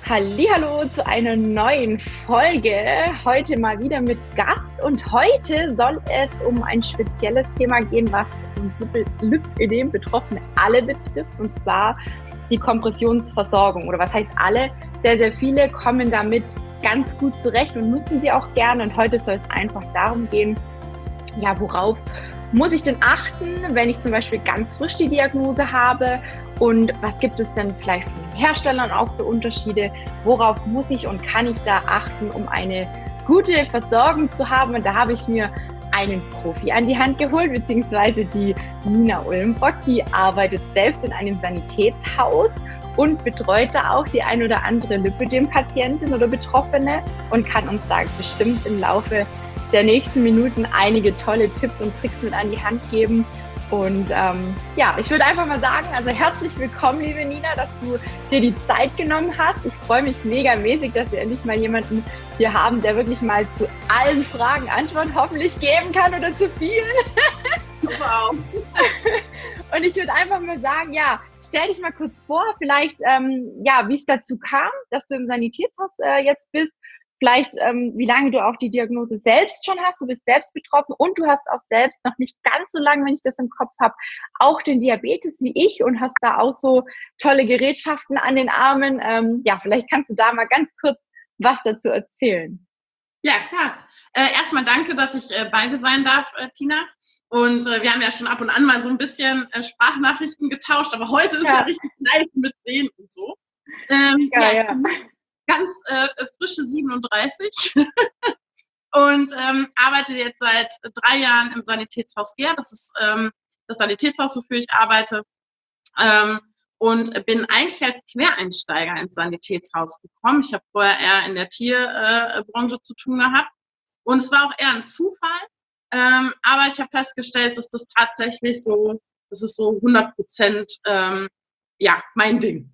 Hallihallo zu einer neuen Folge. Heute mal wieder mit Gast und heute soll es um ein spezielles Thema gehen, was Lymphödem Betroffene alle betrifft, und zwar die Kompressionsversorgung. Oder was heißt alle? Sehr, sehr viele kommen damit ganz gut zurecht und nutzen sie auch gerne. Und heute soll es einfach darum gehen, ja, worauf muss ich denn achten, wenn ich zum Beispiel ganz frisch die Diagnose habe? Und was gibt es denn vielleicht von den Herstellern auch für Unterschiede? Worauf muss ich und kann ich da achten, um eine gute Versorgung zu haben? Und da habe ich mir einen Profi an die Hand geholt, beziehungsweise die Nina Ulmbrock. Die arbeitet selbst in einem Sanitätshaus und betreut da auch die ein oder andere Lymphödem-Patientin oder Betroffene und kann uns da bestimmt im Laufe der nächsten Minuten einige tolle Tipps und Tricks mit an die Hand geben. Und ja, ich würde einfach mal sagen, also herzlich willkommen, liebe Nina, dass du dir die Zeit genommen hast. Ich freue mich megamäßig, dass wir endlich mal jemanden hier haben, der wirklich mal zu allen Fragen Antworten hoffentlich geben kann oder zu vielen. Wow. Und ich würde einfach mal sagen, ja, stell dich mal kurz vor, vielleicht, ja, wie es dazu kam, dass du im Sanitätshaus jetzt bist. Vielleicht, wie lange du auch die Diagnose selbst schon hast. Du bist selbst betroffen und du hast auch selbst noch nicht ganz so lange, wenn ich das im Kopf habe, auch den Diabetes wie ich und hast da auch so tolle Gerätschaften an den Armen. Ja, vielleicht kannst du da mal ganz kurz was dazu erzählen. Ja, klar. Erstmal danke, dass ich bei dir sein darf, Tina. Und wir haben ja schon ab und an mal so ein bisschen Sprachnachrichten getauscht, aber heute ist ja richtig live mit Sehen und so. Ja. Ganz frische 37 und arbeite jetzt seit 3 Jahren im Sanitätshaus Gehr. Das ist das Sanitätshaus, wofür ich arbeite. Und bin eigentlich als Quereinsteiger ins Sanitätshaus gekommen. Ich habe vorher eher in der Tierbranche zu tun gehabt. Und es war auch eher ein Zufall. Aber ich habe festgestellt, dass das tatsächlich so, das ist so 100% ja, mein Ding.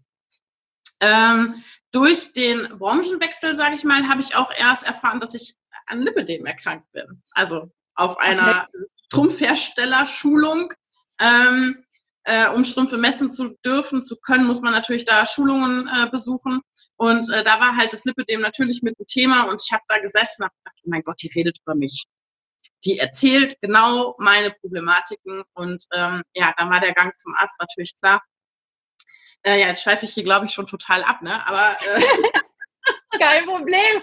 Durch den Branchenwechsel, sage ich mal, habe ich auch erst erfahren, dass ich an Lipödem erkrankt bin. Also auf einer Strumpfherstellerschulung. Um Strümpfe messen zu dürfen, zu können, muss man natürlich da Schulungen besuchen. Und da war halt das Lipödem natürlich mit dem Thema. Und ich habe da gesessen und gedacht, oh mein Gott, die redet über mich. Die erzählt genau meine Problematiken. Und ja, dann war der Gang zum Arzt natürlich klar. Ja, jetzt schweife ich hier, glaube ich, schon total ab, ne? Aber kein Problem.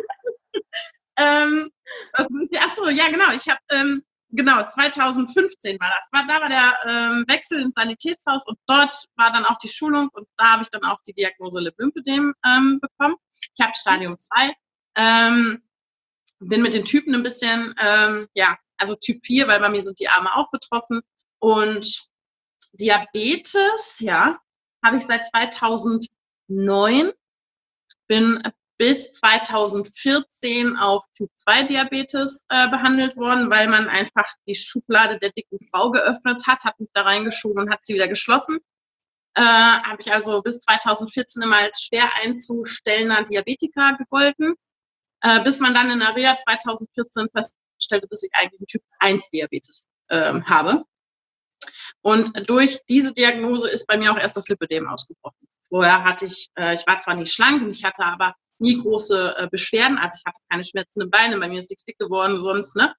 Achso, ja, genau. Ich habe genau 2015 war das. Da war der Wechsel ins Sanitätshaus und dort war dann auch die Schulung und da habe ich dann auch die Diagnose Lymphödem bekommen. Ich habe Stadium 2. Bin mit den Typen ein bisschen, ja, also Typ 4, weil bei mir sind die Arme auch betroffen. Und Diabetes, ja, habe ich seit 2009, bin bis 2014 auf Typ 2 Diabetes behandelt worden, weil man einfach die Schublade der dicken Frau geöffnet hat mich da reingeschoben und hat sie wieder geschlossen. Habe ich also bis 2014 immer als schwer einzustellender Diabetiker gegolten, bis man dann in der Reha 2014 feststellte, dass ich eigentlich einen Typ 1 Diabetes habe. Und durch diese Diagnose ist bei mir auch erst das Lipödem ausgebrochen. Vorher hatte ich war zwar nicht schlank und ich hatte aber nie große Beschwerden, also ich hatte keine schmerzenden Beine, bei mir ist nichts dick geworden sonst, ne?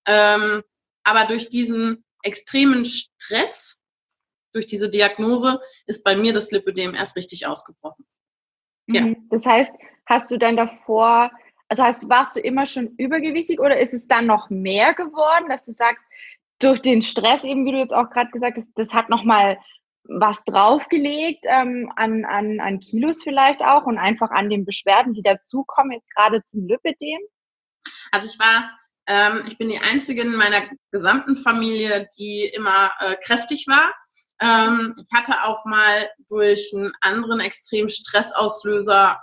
Aber durch diesen extremen Stress, durch diese Diagnose, ist bei mir das Lipödem erst richtig ausgebrochen. Ja. Das heißt, hast du dann davor, also warst du immer schon übergewichtig oder ist es dann noch mehr geworden, dass du sagst, durch den Stress eben, wie du jetzt auch gerade gesagt hast, das hat nochmal was draufgelegt an Kilos vielleicht auch und einfach an den Beschwerden, die dazukommen, jetzt gerade zum Lipödem? Also ich bin die Einzige in meiner gesamten Familie, die immer kräftig war. Ich hatte auch mal durch einen anderen extremen Stressauslöser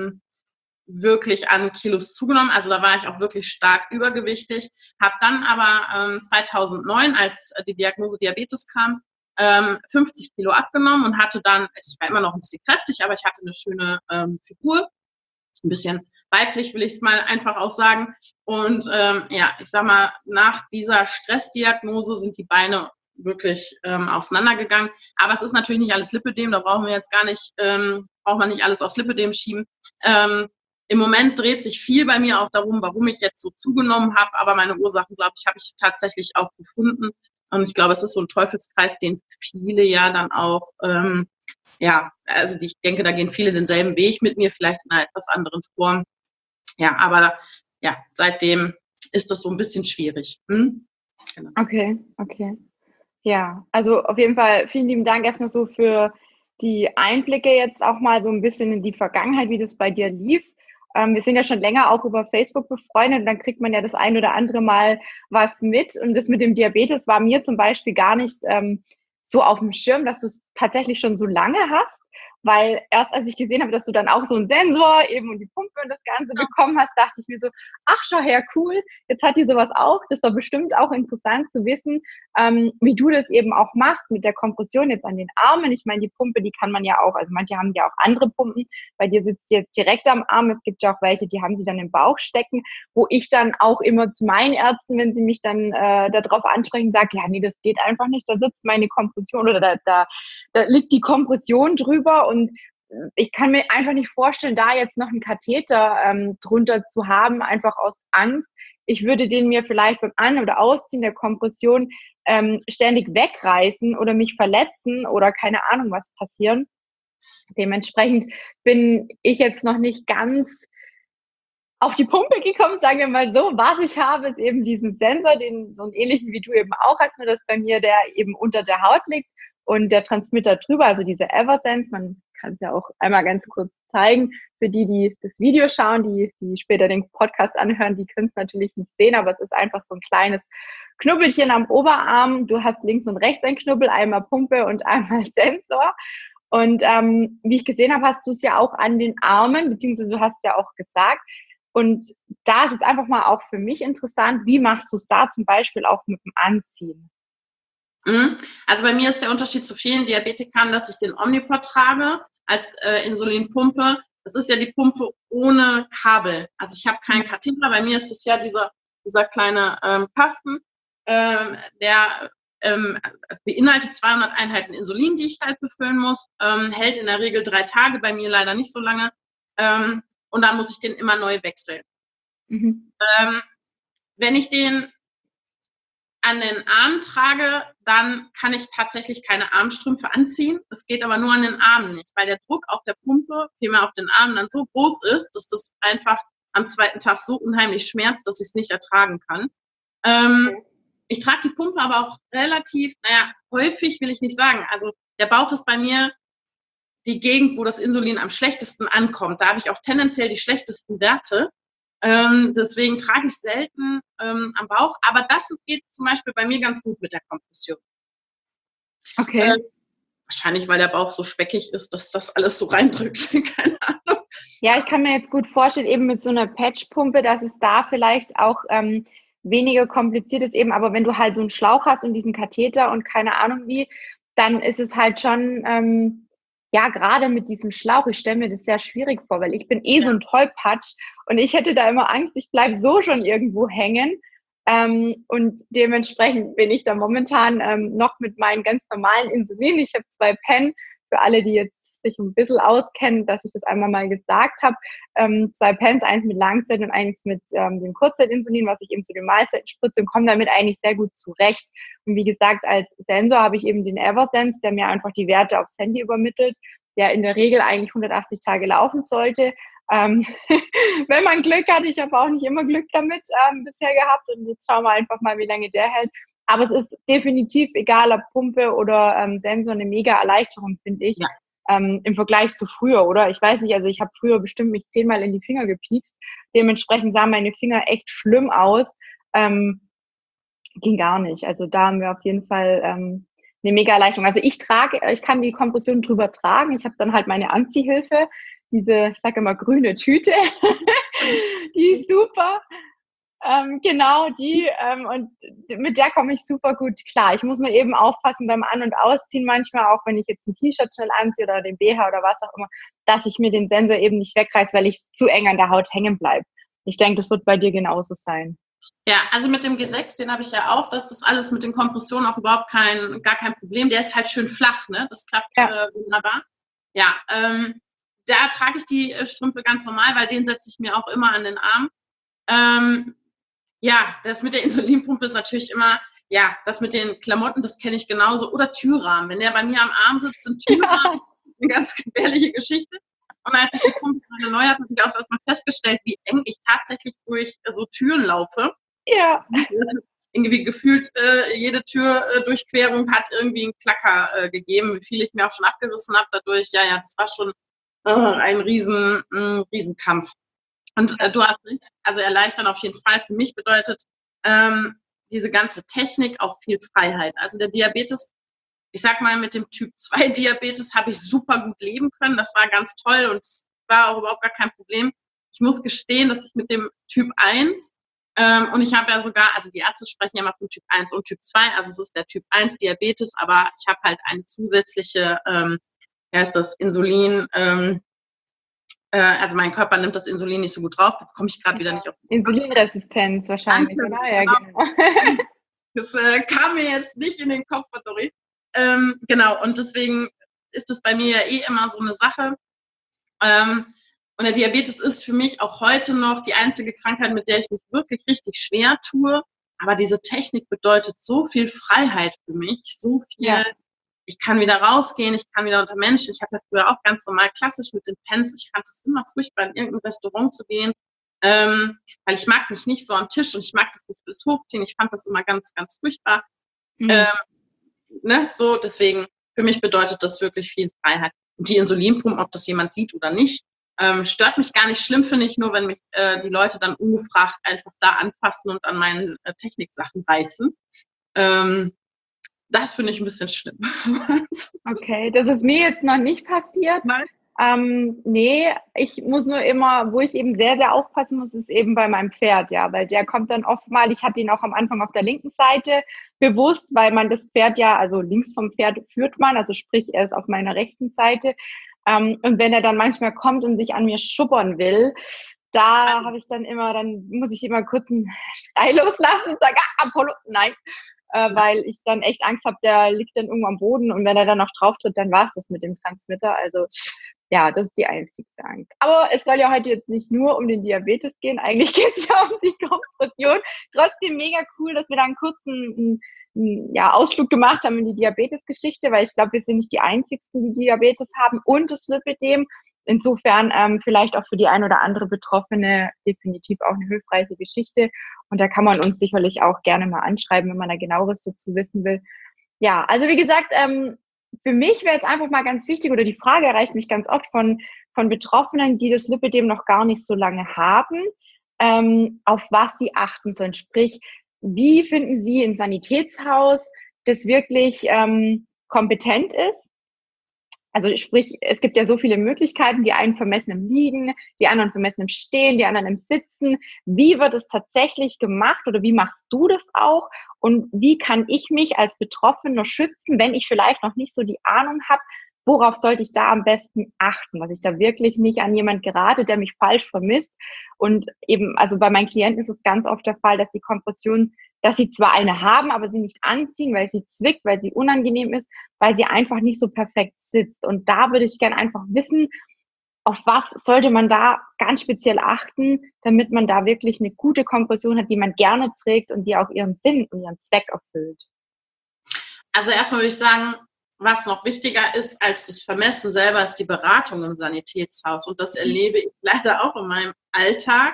wirklich an Kilos zugenommen. Also da war ich auch wirklich stark übergewichtig. Habe dann aber 2009, als die Diagnose Diabetes kam, 50 Kilo abgenommen und hatte dann, also ich war immer noch ein bisschen kräftig, aber ich hatte eine schöne Figur. Ein bisschen weiblich, will ich es mal einfach auch sagen. Und ja, ich sag mal, nach dieser Stressdiagnose sind die Beine wirklich auseinandergegangen. Aber es ist natürlich nicht alles Lipödem, da brauchen wir jetzt gar nicht braucht man nicht alles aufs Lipödem schieben. Im Moment dreht sich viel bei mir auch darum, warum ich jetzt so zugenommen habe, aber meine Ursachen, glaube ich, habe ich tatsächlich auch gefunden. Und ich glaube, es ist so ein Teufelskreis, den viele ja dann auch, also ich denke, da gehen viele denselben Weg mit mir, vielleicht in einer etwas anderen Form. Ja, aber ja, seitdem ist das so ein bisschen schwierig. Genau. Okay. Ja, also auf jeden Fall vielen lieben Dank erstmal so für die Einblicke jetzt auch mal so ein bisschen in die Vergangenheit, wie das bei dir lief. Wir sind ja schon länger auch über Facebook befreundet und dann kriegt man ja das ein oder andere Mal was mit. Und das mit dem Diabetes war mir zum Beispiel gar nicht so auf dem Schirm, dass du es tatsächlich schon so lange hast. Weil erst als ich gesehen habe, dass du dann auch so einen Sensor eben und die Pumpe und das Ganze bekommen hast, dachte ich mir so, ach, schau her, cool, jetzt hat die sowas auch. Das ist doch bestimmt auch interessant zu wissen, wie du das eben auch machst mit der Kompression jetzt an den Armen. Ich meine, die Pumpe, die kann man ja auch, also manche haben ja auch andere Pumpen, bei dir sitzt sie jetzt direkt am Arm. Es gibt ja auch welche, die haben sie dann im Bauch stecken, wo ich dann auch immer zu meinen Ärzten, wenn sie mich dann darauf ansprechen, sage, ja, nee, das geht einfach nicht, da sitzt meine Kompression oder da liegt die Kompression drüber und ich kann mir einfach nicht vorstellen, da jetzt noch einen Katheter drunter zu haben, einfach aus Angst. Ich würde den mir vielleicht beim An- oder Ausziehen der Kompression ständig wegreißen oder mich verletzen oder keine Ahnung was passieren. Dementsprechend bin ich jetzt noch nicht ganz auf die Pumpe gekommen, sagen wir mal so. Was ich habe, ist eben diesen Sensor, den so einen ähnlichen wie du eben auch hast, nur dass bei mir der eben unter der Haut liegt und der Transmitter drüber, also diese Eversense. Man kann es ja auch einmal ganz kurz zeigen. Für die, die das Video schauen, die später den Podcast anhören, die können es natürlich nicht sehen, aber es ist einfach so ein kleines Knubbelchen am Oberarm. Du hast links und rechts ein Knubbel, einmal Pumpe und einmal Sensor. Und wie ich gesehen habe, hast du es ja auch an den Armen, beziehungsweise du hast es ja auch gesagt. Und da ist es einfach mal auch für mich interessant, wie machst du es da zum Beispiel auch mit dem Anziehen? Also bei mir ist der Unterschied zu vielen Diabetikern, dass ich den Omnipod trage als Insulinpumpe. Das ist ja die Pumpe ohne Kabel. Also ich habe keinen Katheter. Bei mir ist es ja dieser kleine Kasten, der beinhaltet 200 Einheiten Insulin, die ich halt befüllen muss. Hält in der Regel 3 Tage, bei mir leider nicht so lange. Und dann muss ich den immer neu wechseln. Wenn ich den an den Arm trage, dann kann ich tatsächlich keine Armstrümpfe anziehen. Es geht aber nur an den Armen nicht, weil der Druck auf der Pumpe, vielmehr auf den Armen, dann so groß ist, dass das einfach am zweiten Tag so unheimlich schmerzt, dass ich es nicht ertragen kann. Ich trage die Pumpe aber auch relativ, häufig will ich nicht sagen. Also der Bauch ist bei mir die Gegend, wo das Insulin am schlechtesten ankommt. Da habe ich auch tendenziell die schlechtesten Werte. Deswegen trage ich selten am Bauch. Aber das geht zum Beispiel bei mir ganz gut mit der Kompression. Okay. Wahrscheinlich, weil der Bauch so speckig ist, dass das alles so reindrückt. Keine Ahnung. Ja, ich kann mir jetzt gut vorstellen, eben mit so einer Patchpumpe, dass es da vielleicht auch weniger kompliziert ist eben. Aber wenn du halt so einen Schlauch hast und diesen Katheter und keine Ahnung wie, dann ist es halt schon gerade mit diesem Schlauch, ich stelle mir das sehr schwierig vor, weil ich bin so ein Tollpatsch und ich hätte da immer Angst, ich bleibe so schon irgendwo hängen. Und dementsprechend bin ich da momentan noch mit meinen ganz normalen Insulin. Ich habe 2 Pen, für alle, die jetzt sich ein bisschen auskennen, dass ich das einmal mal gesagt habe. 2 Pens, eins mit Langzeit und eins mit dem Kurzzeitinsulin, was ich eben zu den Mahlzeiten spritze und komme damit eigentlich sehr gut zurecht. Und wie gesagt, als Sensor habe ich eben den Eversense, der mir einfach die Werte aufs Handy übermittelt, der in der Regel eigentlich 180 Tage laufen sollte. Wenn man Glück hat, ich habe auch nicht immer Glück damit bisher gehabt und jetzt schauen wir einfach mal, wie lange der hält. Aber es ist definitiv, egal ob Pumpe oder Sensor, eine mega Erleichterung, finde ich. Ja. Im Vergleich zu früher, oder? Ich weiß nicht, also ich habe früher bestimmt mich 10-mal in die Finger gepiekst. Dementsprechend sahen meine Finger echt schlimm aus. Ging gar nicht. Also da haben wir auf jeden Fall eine mega Erleichterung. Also ich kann die Kompression drüber tragen. Ich habe dann halt meine Anziehhilfe, diese, ich sage immer, grüne Tüte. Die ist super. Genau, und mit der komme ich super gut klar. Ich muss nur eben aufpassen beim An- und Ausziehen manchmal, auch wenn ich jetzt ein T-Shirt schnell anziehe oder den BH oder was auch immer, dass ich mir den Sensor eben nicht wegreiße, weil ich zu eng an der Haut hängen bleibe. Ich denke, das wird bei dir genauso sein. Ja, also mit dem G6, den habe ich ja auch, das ist alles mit den Kompressionen auch überhaupt gar kein Problem. Der ist halt schön flach, ne? Das klappt wunderbar. Ja, da trage ich die Strümpfe ganz normal, weil den setze ich mir auch immer an den Arm. Ja, das mit der Insulinpumpe ist natürlich immer, ja, das mit den Klamotten, das kenne ich genauso. Oder Türrahmen. Wenn der bei mir am Arm sitzt, sind Türrahmen eine ganz gefährliche Geschichte. Und als ich die Pumpe gerade neu hatte, habe ich auch erstmal festgestellt, wie eng ich tatsächlich durch so Türen laufe. Ja. Irgendwie gefühlt jede Türdurchquerung hat irgendwie einen Klacker gegeben, wie viel ich mir auch schon abgerissen habe dadurch. Ja, das war schon ein Riesenkampf. Und du hast recht, also erleichtern auf jeden Fall. Für mich bedeutet diese ganze Technik auch viel Freiheit. Also der Diabetes, ich sag mal, mit dem Typ 2 Diabetes habe ich super gut leben können. Das war ganz toll und es war auch überhaupt gar kein Problem. Ich muss gestehen, dass ich mit dem Typ 1 und ich habe ja sogar, also die Ärzte sprechen ja immer von Typ 1 und Typ 2, also es ist der Typ 1 Diabetes, aber ich habe halt eine zusätzliche, Insulin, also mein Körper nimmt das Insulin nicht so gut drauf, jetzt komme ich gerade wieder nicht auf. Insulinresistenz wahrscheinlich, Danke, oder? Ja, genau. Das kam mir jetzt nicht in den Kopf, Dori. Genau, und deswegen ist es bei mir ja immer so eine Sache. Und der Diabetes ist für mich auch heute noch die einzige Krankheit, mit der ich mich wirklich richtig schwer tue. Aber diese Technik bedeutet so viel Freiheit für mich, so viel. Ja. Ich kann wieder rausgehen, ich kann wieder unter Menschen. Ich habe ja früher auch ganz normal klassisch mit den Pens. Ich fand es immer furchtbar, in irgendein Restaurant zu gehen, weil ich mag mich nicht so am Tisch und ich mag das nicht bis hochziehen. Ich fand das immer ganz, ganz furchtbar. So, deswegen, für mich bedeutet das wirklich viel Freiheit. Und die Insulinpumpe, ob das jemand sieht oder nicht, stört mich gar nicht. Schlimm finde ich nur, wenn mich die Leute dann ungefragt einfach da anpassen und an meinen Techniksachen reißen. Das finde ich ein bisschen schlimm. Okay, das ist mir jetzt noch nicht passiert. Nein. Nee, ich muss nur immer, wo ich eben sehr, sehr aufpassen muss, ist eben bei meinem Pferd, ja, weil der kommt dann oft mal, ich hatte ihn auch am Anfang auf der linken Seite bewusst, weil man das Pferd ja, also links vom Pferd führt man, also sprich, er ist auf meiner rechten Seite. Und wenn er dann manchmal kommt und sich an mir schuppern will, da habe ich dann muss ich immer kurz einen Schrei loslassen und sage, Apollo, nein. Weil ich dann echt Angst habe, der liegt dann irgendwo am Boden und wenn er dann noch drauf tritt, dann war es das mit dem Transmitter. Also ja, das ist die einzigste Angst. Aber es soll ja heute jetzt nicht nur um den Diabetes gehen, eigentlich geht es ja um die Konstruktion. Trotzdem mega cool, dass wir da einen kurzen Ausflug gemacht haben in die Diabetes-Geschichte, weil ich glaube, wir sind nicht die Einzigsten, die Diabetes haben und das Lipidem. Insofern vielleicht auch für die ein oder andere Betroffene definitiv auch eine hilfreiche Geschichte. Und da kann man uns sicherlich auch gerne mal anschreiben, wenn man da genaueres dazu wissen will. Ja, also wie gesagt, für mich wäre jetzt einfach mal ganz wichtig, oder die Frage erreicht mich ganz oft von Betroffenen, die das Lipidem noch gar nicht so lange haben, auf was sie achten sollen. Sprich, wie finden Sie ein Sanitätshaus, das wirklich kompetent ist? Also sprich, es gibt ja so viele Möglichkeiten, die einen vermessen im Liegen, die anderen vermessen im Stehen, die anderen im Sitzen. Wie wird es tatsächlich gemacht oder wie machst du das auch? Und wie kann ich mich als Betroffener schützen, wenn ich vielleicht noch nicht so die Ahnung habe, worauf sollte ich da am besten achten, dass ich da wirklich nicht an jemand gerate, der mich falsch vermisst. Und eben, also bei meinen Klienten ist es ganz oft der Fall, dass die Kompression, dass sie zwar eine haben, aber sie nicht anziehen, weil sie zwickt, weil sie unangenehm ist, weil sie einfach nicht so perfekt sitzt. Und da würde ich gerne einfach wissen, auf was sollte man da ganz speziell achten, damit man da wirklich eine gute Kompression hat, die man gerne trägt und die auch ihren Sinn und ihren Zweck erfüllt. Also erstmal würde ich sagen, was noch wichtiger ist als das Vermessen selber, ist die Beratung im Sanitätshaus. Und das erlebe ich leider auch in meinem Alltag,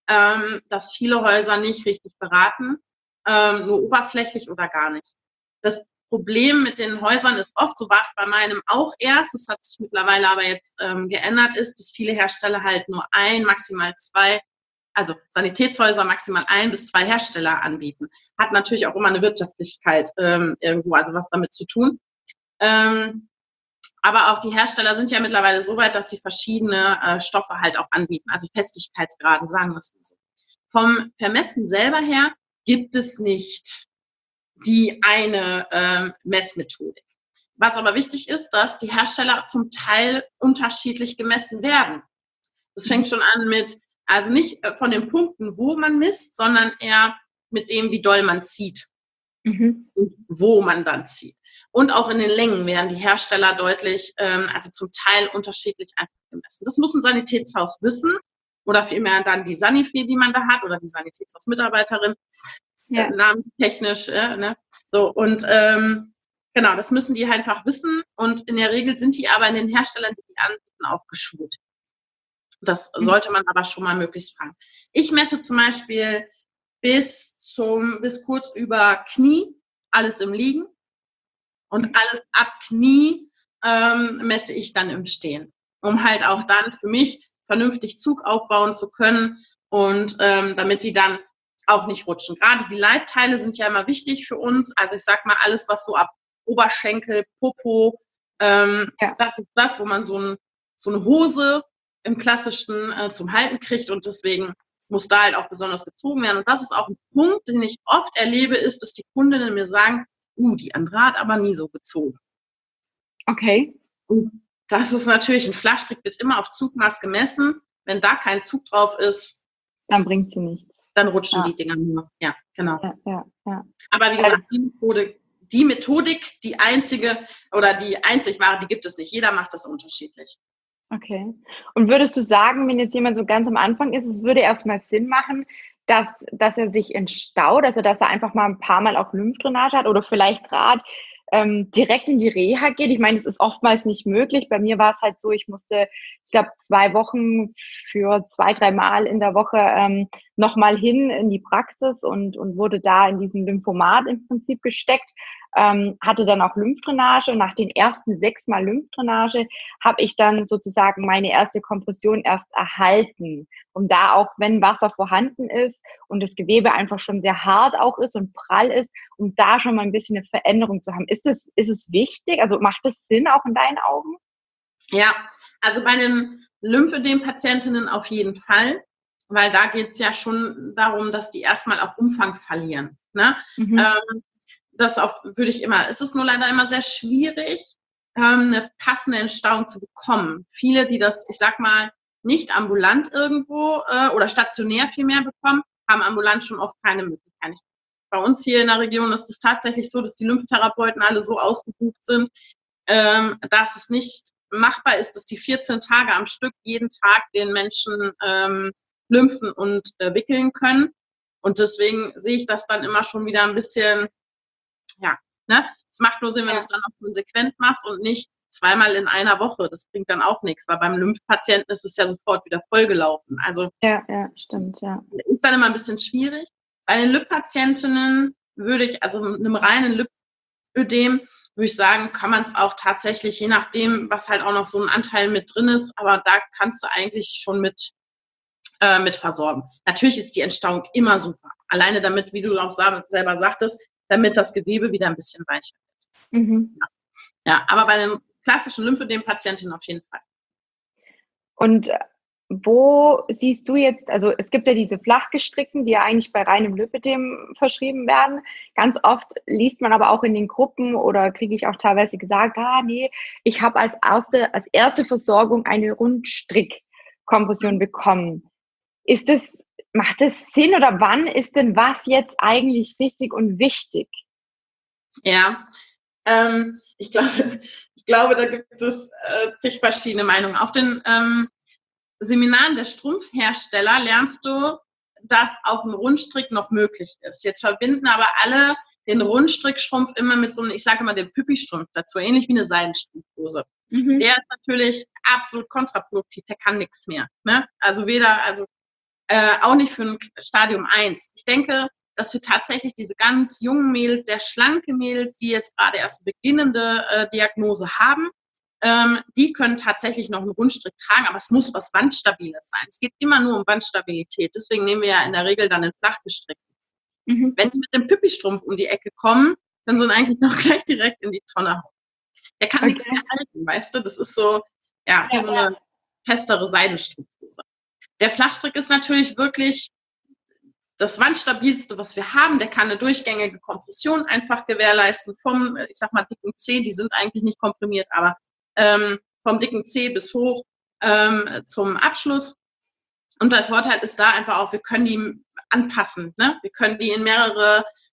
dass viele Häuser nicht richtig beraten, nur oberflächlich oder gar nicht. Das Problem mit den Häusern ist oft, so war es bei meinem auch erst, das hat sich mittlerweile aber jetzt geändert, ist, dass viele Hersteller halt nur maximal zwei, also Sanitätshäuser maximal 1 bis 2 Hersteller anbieten. Hat natürlich auch immer eine Wirtschaftlichkeit irgendwo, also was damit zu tun. Aber auch die Hersteller sind ja mittlerweile so weit, dass sie verschiedene Stoffe halt auch anbieten, also Festigkeitsgraden, sagen wir es mal so. Vom Vermessen selber her gibt es nicht die eine Messmethodik. Was aber wichtig ist, dass die Hersteller zum Teil unterschiedlich gemessen werden. Das fängt schon an mit, also nicht von den Punkten, wo man misst, sondern eher mit dem, wie doll man zieht und wo man dann zieht. Und auch in den Längen werden die Hersteller deutlich, also zum Teil unterschiedlich einfach gemessen. Das muss ein Sanitätshaus wissen oder vielmehr dann die Sanifi, die man da hat, oder die Sanitätshausmitarbeiterin, namenstechnisch. Ne? So, und genau, das müssen die halt einfach wissen. Und in der Regel sind die aber in den Herstellern, die anbieten, auch geschult. Das sollte man aber schon mal möglichst fragen. Ich messe zum Beispiel bis kurz über Knie, alles im Liegen. Und alles ab Knie messe ich dann im Stehen, um halt auch dann für mich vernünftig Zug aufbauen zu können und damit die dann auch nicht rutschen. Gerade die Leibteile sind ja immer wichtig für uns. Also ich sag mal, alles, was so ab Oberschenkel, Popo, das ist das, wo man so eine Hose im Klassischen zum Halten kriegt, und deswegen muss da halt auch besonders gezogen werden. Und das ist auch ein Punkt, den ich oft erlebe, ist, dass die Kundinnen mir sagen, die andere hat aber nie so gezogen. Okay. Und das ist natürlich, ein Flachstrick wird immer auf Zugmaß gemessen. Wenn da kein Zug drauf ist, dann bringt sie nichts. Dann rutschen die Dinger nur. Ja, genau. Ja. Aber wie gesagt, die Methodik, die einzige oder die einzig wahre, die gibt es nicht. Jeder macht das unterschiedlich. Okay. Und würdest du sagen, wenn jetzt jemand so ganz am Anfang ist, es würde erstmal Sinn machen, dass er sich entstaut, also dass er einfach mal ein paar Mal auch Lymphdrainage hat oder vielleicht gerade direkt in die Reha geht? Ich meine, das ist oftmals nicht möglich. Bei mir war es halt so, ich musste, ich glaube, 2 Wochen für 2, 3 Mal in der Woche nochmal hin in die Praxis und wurde da in diesen Lymphomat im Prinzip gesteckt, hatte dann auch Lymphdrainage, und nach den ersten 6 Mal Lymphdrainage habe ich dann sozusagen meine erste Kompression erst erhalten, um da auch, wenn Wasser vorhanden ist und das Gewebe einfach schon sehr hart auch ist und prall ist, um da schon mal ein bisschen eine Veränderung zu haben. Ist es wichtig? Also macht das Sinn auch in deinen Augen? Ja, also bei den Lymphödem-Patientinnen auf jeden Fall, weil da geht es ja schon darum, dass die erstmal auch Umfang verlieren. Ne? Das würde ich immer, es ist nur leider immer sehr schwierig, eine passende Entstauung zu bekommen. Viele, die das, ich sag mal, nicht ambulant irgendwo oder stationär vielmehr bekommen, haben ambulant schon oft keine Möglichkeit. Bei uns hier in der Region ist es tatsächlich so, dass die Lymphtherapeuten alle so ausgebucht sind, dass es nicht machbar ist, dass die 14 Tage am Stück jeden Tag den Menschen lymphen und wickeln können. Und deswegen sehe ich das dann immer schon wieder ein bisschen, es macht nur Sinn, wenn du es dann auch konsequent machst und nicht 2-mal in einer Woche. Das bringt dann auch nichts, weil beim Lymphpatienten ist es ja sofort wieder vollgelaufen. Also Stimmt, ja. Ist dann immer ein bisschen schwierig. Bei den Lymphpatientinnen würde ich, also mit einem reinen Lymphödem, würde ich sagen, kann man es auch tatsächlich, je nachdem, was halt auch noch so ein Anteil mit drin ist, aber da kannst du eigentlich schon mit versorgen. Natürlich ist die Entstauung immer super. Alleine damit, wie du auch selber sagtest, damit das Gewebe wieder ein bisschen weicher wird. Ja, aber bei den klassischen Lymphödem-Patientinnen auf jeden Fall. Und wo siehst du jetzt, also es gibt ja diese flachgestrickten, die ja eigentlich bei reinem Lymphödem verschrieben werden. Ganz oft liest man aber auch in den Gruppen oder kriege ich auch teilweise gesagt, nee, ich habe als erste Versorgung eine Rundstrickkompression bekommen. Macht das Sinn, oder wann ist denn was jetzt eigentlich richtig und wichtig? Ja, ich glaube, da gibt es zig verschiedene Meinungen. Auf den Seminaren der Strumpfhersteller lernst du, dass auch ein Rundstrick noch möglich ist. Jetzt verbinden aber alle den Rundstrickstrumpf immer mit so einem, ich sage immer, den Püppi-Strumpf dazu, ähnlich wie eine Seidenstrumpfhose. Der ist natürlich absolut kontraproduktiv, der kann nichts mehr. Ne? Also auch nicht für ein Stadium 1. Ich denke, dass wir tatsächlich diese ganz jungen Mädels, sehr schlanke Mädels, die jetzt gerade erst beginnende Diagnose haben, die können tatsächlich noch einen Rundstrick tragen, aber es muss was Wandstabiles sein. Es geht immer nur um Wandstabilität. Deswegen nehmen wir ja in der Regel dann den flachgestrickten. Wenn die mit dem Püppi-Strumpf um die Ecke kommen, können sie ihn eigentlich noch gleich direkt in die Tonne hauen. Der kann nichts mehr halten, weißt du? Das ist so, wie so eine festere Seidenstrumpfhose. Der Flachstrick ist natürlich wirklich das Wandstabilste, was wir haben. Der kann eine durchgängige Kompression einfach gewährleisten vom, ich sag mal, dicken C. Die sind eigentlich nicht komprimiert, aber vom dicken C bis hoch zum Abschluss. Und der Vorteil ist da einfach auch, wir können die anpassen. Ne? Wir können die in mehrere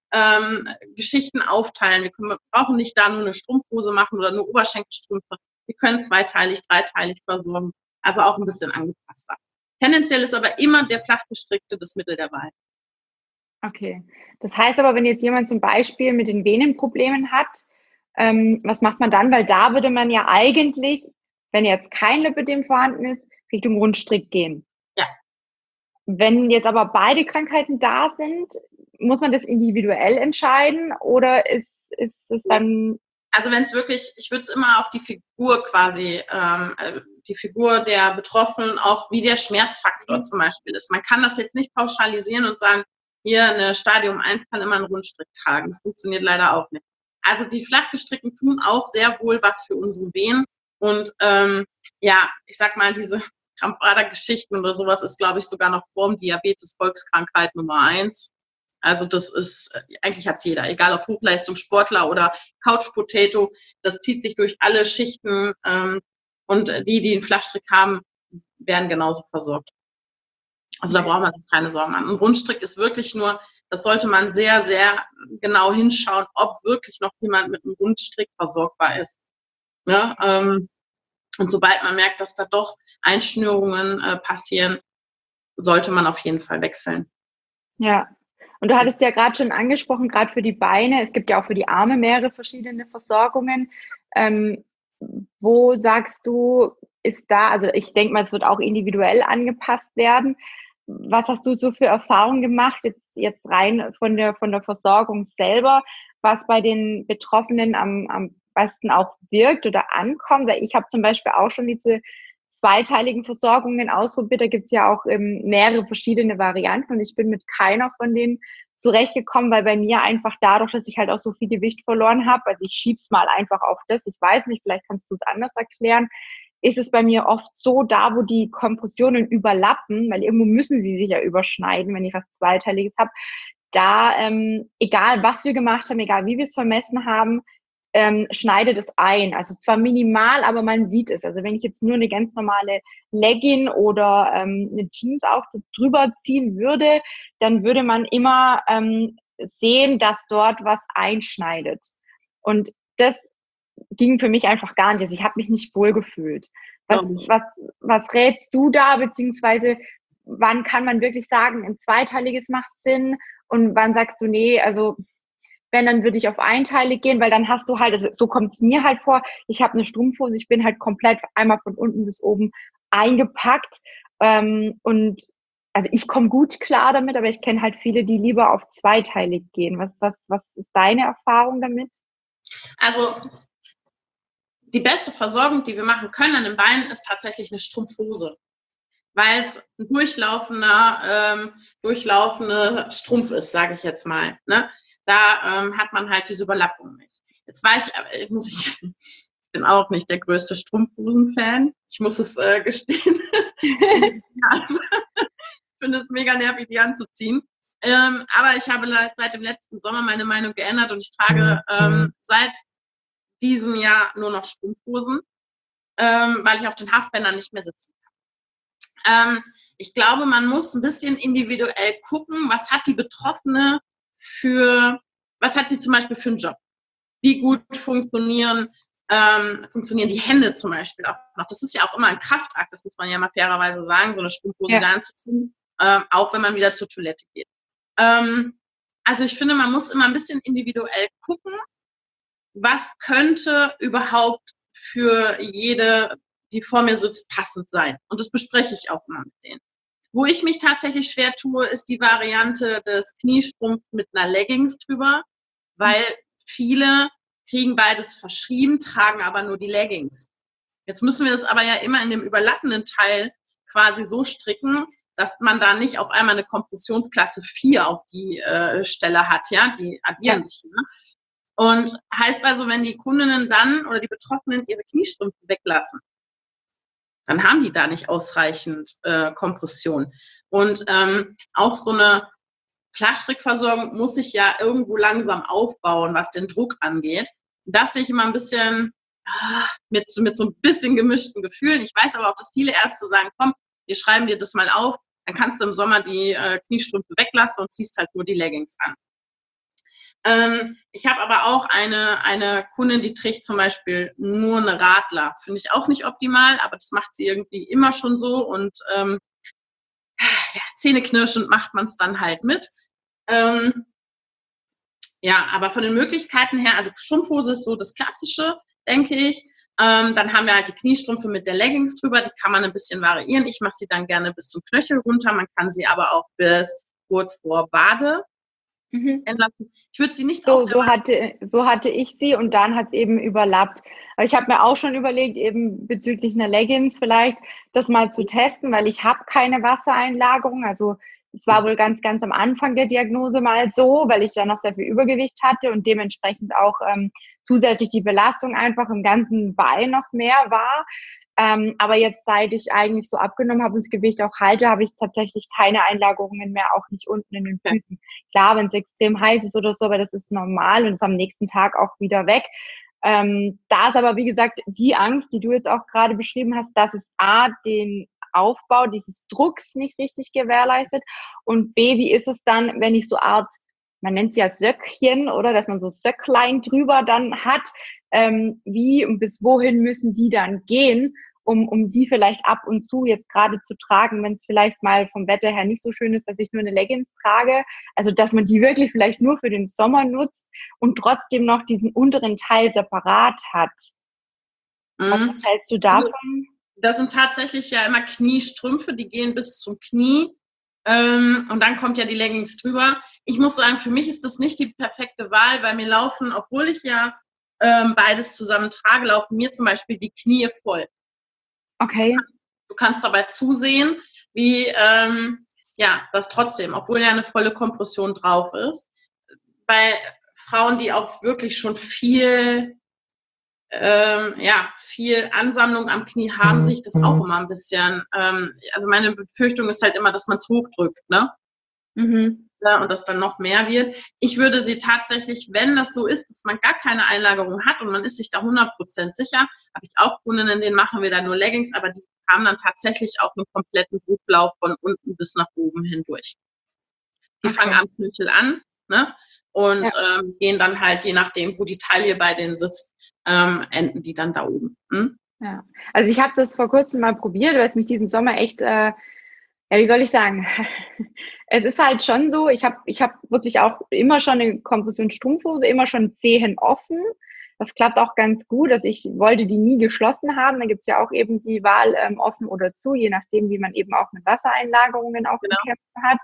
Geschichten aufteilen. Wir brauchen nicht da nur eine Strumpfhose machen oder nur Oberschenkelstrümpfe. Wir können zweiteilig, dreiteilig versorgen. Also auch ein bisschen angepasster. Tendenziell ist aber immer der flachgestrickte das Mittel der Wahl. Okay. Das heißt aber, wenn jetzt jemand zum Beispiel mit den Venenproblemen hat, was macht man dann? Weil da würde man ja eigentlich, wenn jetzt kein Lipödem vorhanden ist, Richtung Rundstrick gehen. Ja. Wenn jetzt aber beide Krankheiten da sind, muss man das individuell entscheiden oder ist es dann... Also wenn es wirklich, ich würde es immer auf die Figur quasi, die Figur der Betroffenen, auch wie der Schmerzfaktor zum Beispiel ist. Man kann das jetzt nicht pauschalisieren und sagen, hier eine Stadium 1 kann immer einen Rundstrick tragen. Das funktioniert leider auch nicht. Also die Flachgestrickten tun auch sehr wohl was für unsere Venen. Und ja, ich sag mal, diese Krampfadergeschichten oder sowas ist, glaube ich, sogar noch vorm Diabetes Volkskrankheit Nummer 1. Also das ist, eigentlich hat's jeder, egal ob Hochleistungssportler oder Couch Potato, das zieht sich durch alle Schichten und die einen Flachstrick haben, werden genauso versorgt. Also da braucht man keine Sorgen machen. Ein Rundstrick ist wirklich nur, das sollte man sehr, sehr genau hinschauen, ob wirklich noch jemand mit einem Rundstrick versorgbar ist. Ja, und sobald man merkt, dass da doch Einschnürungen passieren, sollte man auf jeden Fall wechseln. Ja. Und du hattest ja gerade schon angesprochen, gerade für die Beine, es gibt ja auch für die Arme mehrere verschiedene Versorgungen. Wo sagst du, ist da, also ich denke mal, es wird auch individuell angepasst werden. Was hast du so für Erfahrungen gemacht, jetzt rein von der Versorgung selber, was bei den Betroffenen am besten auch wirkt oder ankommt? Weil ich habe zum Beispiel auch schon diese zweiteiligen Versorgungen ausprobiert. Da gibt's ja auch mehrere verschiedene Varianten und ich bin mit keiner von denen zurechtgekommen, weil bei mir einfach dadurch, dass ich halt auch so viel Gewicht verloren habe, also ich schieb's mal einfach auf das, ich weiß nicht, vielleicht kannst du es anders erklären, ist es bei mir oft so, da wo die Kompressionen überlappen, weil irgendwo müssen sie sich ja überschneiden, wenn ich was Zweiteiliges habe, da, egal was wir gemacht haben, egal wie wir es vermessen haben, schneidet es ein. Also zwar minimal, aber man sieht es. Also wenn ich jetzt nur eine ganz normale Legging oder eine Jeans auch drüber ziehen würde, dann würde man immer sehen, dass dort was einschneidet. Und das ging für mich einfach gar nicht. Also ich habe mich nicht wohlgefühlt. Was rätst du da, beziehungsweise wann kann man wirklich sagen, ein zweiteiliges macht Sinn und wann sagst du, nee, also wenn, dann würde ich auf einteilig gehen, weil dann hast du halt, also so kommt es mir halt vor, ich habe eine Strumpfhose, ich bin halt komplett einmal von unten bis oben eingepackt und also ich komme gut klar damit, aber ich kenne halt viele, die lieber auf zweiteilig gehen. Was ist deine Erfahrung damit? Also die beste Versorgung, die wir machen können an den Beinen, ist tatsächlich eine Strumpfhose, weil es ein durchlaufende Strumpf ist, sage ich jetzt mal. Ne? Da hat man halt diese Überlappung nicht. Jetzt war ich bin auch nicht der größte Strumpfhosen-Fan. Ich muss es gestehen. Ich finde es mega nervig, die anzuziehen. Aber ich habe seit dem letzten Sommer meine Meinung geändert und ich trage seit diesem Jahr nur noch Strumpfhosen, weil ich auf den Haftbändern nicht mehr sitzen kann. Ich glaube, man muss ein bisschen individuell gucken, was hat die Betroffene was hat sie zum Beispiel für einen Job? Wie gut funktionieren die Hände zum Beispiel auch noch? Das ist ja auch immer ein Kraftakt, das muss man ja mal fairerweise sagen, so eine Strumpfhose da anzuziehen, auch wenn man wieder zur Toilette geht. Also ich finde, man muss immer ein bisschen individuell gucken, was könnte überhaupt für jede, die vor mir sitzt, passend sein. Und das bespreche ich auch immer mit denen. Wo ich mich tatsächlich schwer tue, ist die Variante des Kniestrumpfs mit einer Leggings drüber, weil viele kriegen beides verschrieben, tragen aber nur die Leggings. Jetzt müssen wir das aber ja immer in dem überlappenden Teil quasi so stricken, dass man da nicht auf einmal eine Kompressionsklasse 4 auf die Stelle hat, ja, die addieren sich. Ne? Und heißt also, wenn die Kundinnen dann oder die Betroffenen ihre Kniestrümpfe weglassen, dann haben die da nicht ausreichend Kompression. Und auch so eine Flachstrickversorgung muss sich ja irgendwo langsam aufbauen, was den Druck angeht. Das sehe ich immer ein bisschen mit so ein bisschen gemischten Gefühlen. Ich weiß aber auch, dass viele Ärzte sagen, komm, wir schreiben dir das mal auf, dann kannst du im Sommer die Kniestrümpfe weglassen und ziehst halt nur die Leggings an. Ich habe aber auch eine Kundin, die trägt zum Beispiel nur eine Radler. Finde ich auch nicht optimal, aber das macht sie irgendwie immer schon so und ja, zähneknirschend macht man es dann halt mit. Ja, aber von den Möglichkeiten her, also Strumpfhose ist so das Klassische, denke ich. Dann haben wir halt die Kniestrümpfe mit der Leggings drüber, die kann man ein bisschen variieren. Ich mache sie dann gerne bis zum Knöchel runter, man kann sie aber auch bis kurz vor Wade lassen. Ich würde sie nicht auf der So hatte ich sie und dann hat es eben überlappt. Aber ich habe mir auch schon überlegt, eben bezüglich einer Leggings vielleicht das mal zu testen, weil ich habe keine Wassereinlagerung. Also es war wohl ganz am Anfang der Diagnose mal so, weil ich dann noch sehr viel Übergewicht hatte und dementsprechend auch zusätzlich die Belastung einfach im ganzen Bein noch mehr war. Aber jetzt, seit ich eigentlich so abgenommen habe und das Gewicht auch halte, habe ich tatsächlich keine Einlagerungen mehr, auch nicht unten in den Füßen. Klar, wenn es extrem heiß ist oder so, aber das ist normal und ist am nächsten Tag auch wieder weg. Da ist aber, wie gesagt, die Angst, die du jetzt auch gerade beschrieben hast, dass es A, den Aufbau dieses Drucks nicht richtig gewährleistet und B, wie ist es dann, wenn ich so Art, man nennt es ja Söckchen oder dass man so Söcklein drüber dann hat, wie und bis wohin müssen die dann gehen, um die vielleicht ab und zu jetzt gerade zu tragen, wenn es vielleicht mal vom Wetter her nicht so schön ist, dass ich nur eine Leggings trage. Also, dass man die wirklich vielleicht nur für den Sommer nutzt und trotzdem noch diesen unteren Teil separat hat. Was hältst du davon? Das sind tatsächlich ja immer Kniestrümpfe, die gehen bis zum Knie. Und dann kommt ja die Leggings drüber. Ich muss sagen, für mich ist das nicht die perfekte Wahl, weil mir laufen, obwohl ich ja beides zusammen trage, laufen mir zum Beispiel die Knie voll. Okay. Du kannst dabei zusehen, wie ja, das trotzdem, obwohl ja eine volle Kompression drauf ist, bei Frauen, die auch wirklich schon viel ja, viel Ansammlung am Knie haben, sehe ich das auch immer ein bisschen. Also meine Befürchtung ist halt immer, dass man es hochdrückt, ne? Ja, und das dann noch mehr wird. Ich würde sie tatsächlich, wenn das so ist, dass man gar keine Einlagerung hat und man ist sich da 100% sicher, habe ich auch Kundinnen, denen machen wir da nur Leggings, aber die haben dann tatsächlich auch einen kompletten Drucklauf von unten bis nach oben hindurch. Die fangen am Knöchel an, ne? Und gehen dann halt, je nachdem, wo die Taille bei denen sitzt, enden die dann da oben. Ja, also ich habe das vor kurzem mal probiert, weil es mich diesen Sommer echt, ja, wie soll ich sagen, es ist halt schon so, ich hab wirklich auch immer schon eine Kompressionsstrumpfhose, immer schon Zehen offen. Das klappt auch ganz gut. Also ich wollte die nie geschlossen haben. Da gibt's ja auch eben die Wahl offen oder zu, je nachdem, wie man eben auch mit Wassereinlagerungen auch zu kämpfen hat.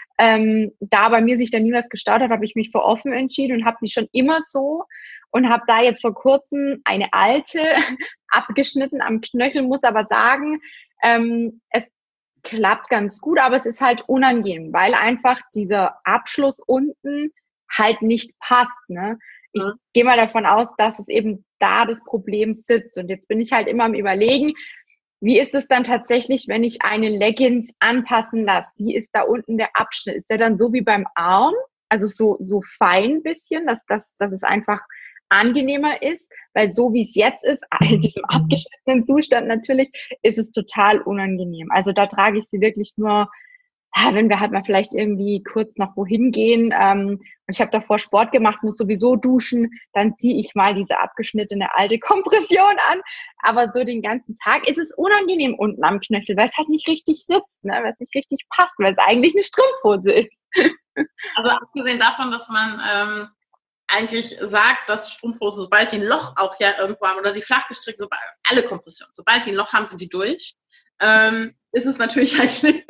Da bei mir sich dann nie was gestaut hat, habe ich mich für offen entschieden und habe die schon immer so und habe da jetzt vor kurzem eine alte abgeschnitten am Knöchel, muss aber sagen, es klappt ganz gut, aber es ist halt unangenehm, weil einfach dieser Abschluss unten halt nicht passt, ne? Ich gehe mal davon aus, dass es eben da das Problem sitzt und jetzt bin ich halt immer am Überlegen, wie ist es dann tatsächlich, wenn ich eine Leggings anpassen lasse? Wie ist da unten der Abschnitt? Ist der dann so wie beim Arm? Also so fein bisschen, dass es einfach angenehmer ist? Weil so wie es jetzt ist, in diesem abgeschnittenen Zustand natürlich, ist es total unangenehm. Also da trage ich sie wirklich nur, wenn wir halt mal vielleicht irgendwie kurz noch wohin gehen. Und ich habe davor Sport gemacht, muss sowieso duschen, dann ziehe ich mal diese abgeschnittene alte Kompression an. Aber so den ganzen Tag ist es unangenehm unten am Knöchel, weil es halt nicht richtig sitzt, ne? Weil es nicht richtig passt, weil es eigentlich eine Strumpfhose ist. Also abgesehen davon, dass man eigentlich sagt, dass Strumpfhose, sobald die ein Loch auch ja irgendwo haben, oder die flachgestrickt, alle Kompressionen, sobald die ein Loch haben, sind die durch. Ist es natürlich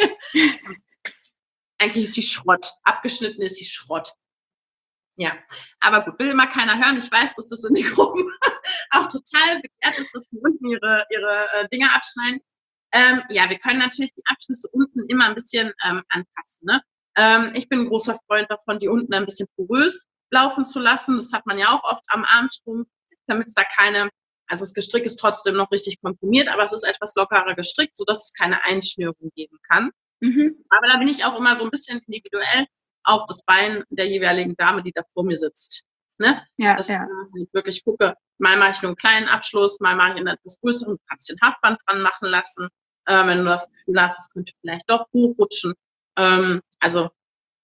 eigentlich ist sie Schrott. Abgeschnitten ist sie Schrott. Ja, aber gut, will immer keiner hören. Ich weiß, dass das in den Gruppen auch total begehrt ist, dass die unten ihre Dinger abschneiden. Ja, wir können natürlich die Abschlüsse unten immer ein bisschen anpassen. Ne? Ich bin ein großer Freund davon, die unten ein bisschen porös laufen zu lassen. Das hat man ja auch oft am Armstrumpf, damit es da keine, also das Gestrick ist trotzdem noch richtig komprimiert, aber es ist etwas lockerer gestrickt, sodass es keine Einschnürung geben kann. Aber da bin ich auch immer so ein bisschen individuell auf das Bein der jeweiligen Dame, die da vor mir sitzt. Ne? Ja, dass ich wirklich gucke, mal mache ich nur einen kleinen Abschluss, mal mache ich einen etwas größeren, du kannst den Haftband dran machen lassen, wenn du das Gefühl hast, es könnte vielleicht doch hochrutschen. Also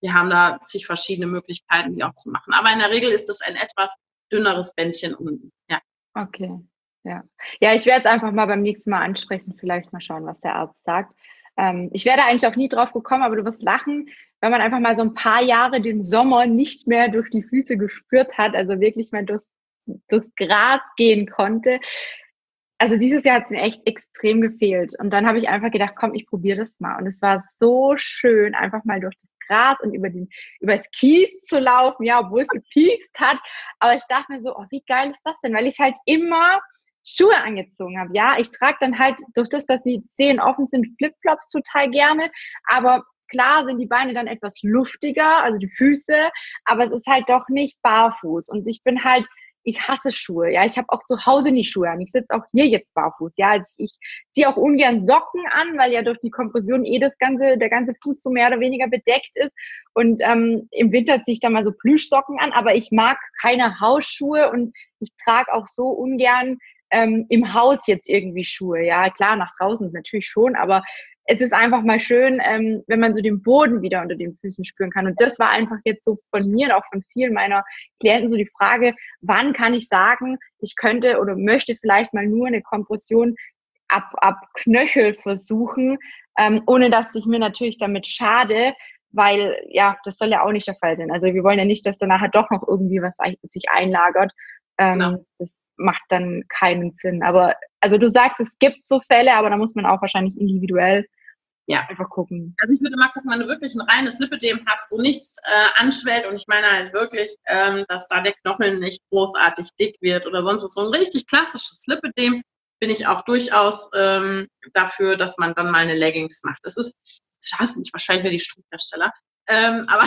wir haben da zig verschiedene Möglichkeiten, die auch zu machen. Aber in der Regel ist es ein etwas dünneres Bändchen unten. Ja. Okay, ja. Ja, ich werde es einfach mal beim nächsten Mal ansprechen, vielleicht mal schauen, was der Arzt sagt. Ich wäre da eigentlich auch nie drauf gekommen, aber du wirst lachen, wenn man einfach mal so ein paar Jahre den Sommer nicht mehr durch die Füße gespürt hat, also wirklich mal durchs Gras gehen konnte. Also dieses Jahr hat es mir echt extrem gefehlt. Und dann habe ich einfach gedacht, komm, ich probiere das mal. Und es war so schön, einfach mal durch das Gras und über das Kies zu laufen, ja, obwohl es gepiekst hat. Aber ich dachte mir so, oh, wie geil ist das denn? Weil ich halt immer Schuhe angezogen habe. Ja, ich trage dann halt durch das, dass die Zehen offen sind, Flipflops total gerne. Aber klar sind die Beine dann etwas luftiger, also die Füße. Aber es ist halt doch nicht barfuß. Und ich hasse Schuhe, ja, ich habe auch zu Hause nie Schuhe an, ich sitze auch hier jetzt barfuß, ja, also ich ziehe auch ungern Socken an, weil ja durch die Kompression der ganze Fuß so mehr oder weniger bedeckt ist und im Winter ziehe ich dann mal so Plüschsocken an, aber ich mag keine Hausschuhe und ich trage auch so ungern im Haus jetzt irgendwie Schuhe, ja, klar, nach draußen natürlich schon, aber es ist einfach mal schön, wenn man so den Boden wieder unter den Füßen spüren kann. Und das war einfach jetzt so von mir und auch von vielen meiner Klienten so die Frage, wann kann ich sagen, ich könnte oder möchte vielleicht mal nur eine Kompression ab Knöchel versuchen, ohne dass ich mir natürlich damit schade, weil ja, das soll ja auch nicht der Fall sein. Also wir wollen ja nicht, dass da nachher doch noch irgendwie was sich einlagert. Genau. Das macht dann keinen Sinn. Aber also du sagst, es gibt so Fälle, aber da muss man auch wahrscheinlich individuell einfach gucken. Also ich würde mal gucken, wenn du wirklich ein reines Lipödem hast, wo nichts anschwellt und ich meine halt wirklich, dass da der Knochen nicht großartig dick wird oder sonst was. So ein richtig klassisches Lipödem bin ich auch durchaus dafür, dass man dann mal eine Leggings macht. Das ist, jetzt hasse mich wahrscheinlich wieder die Strumpfhersteller, aber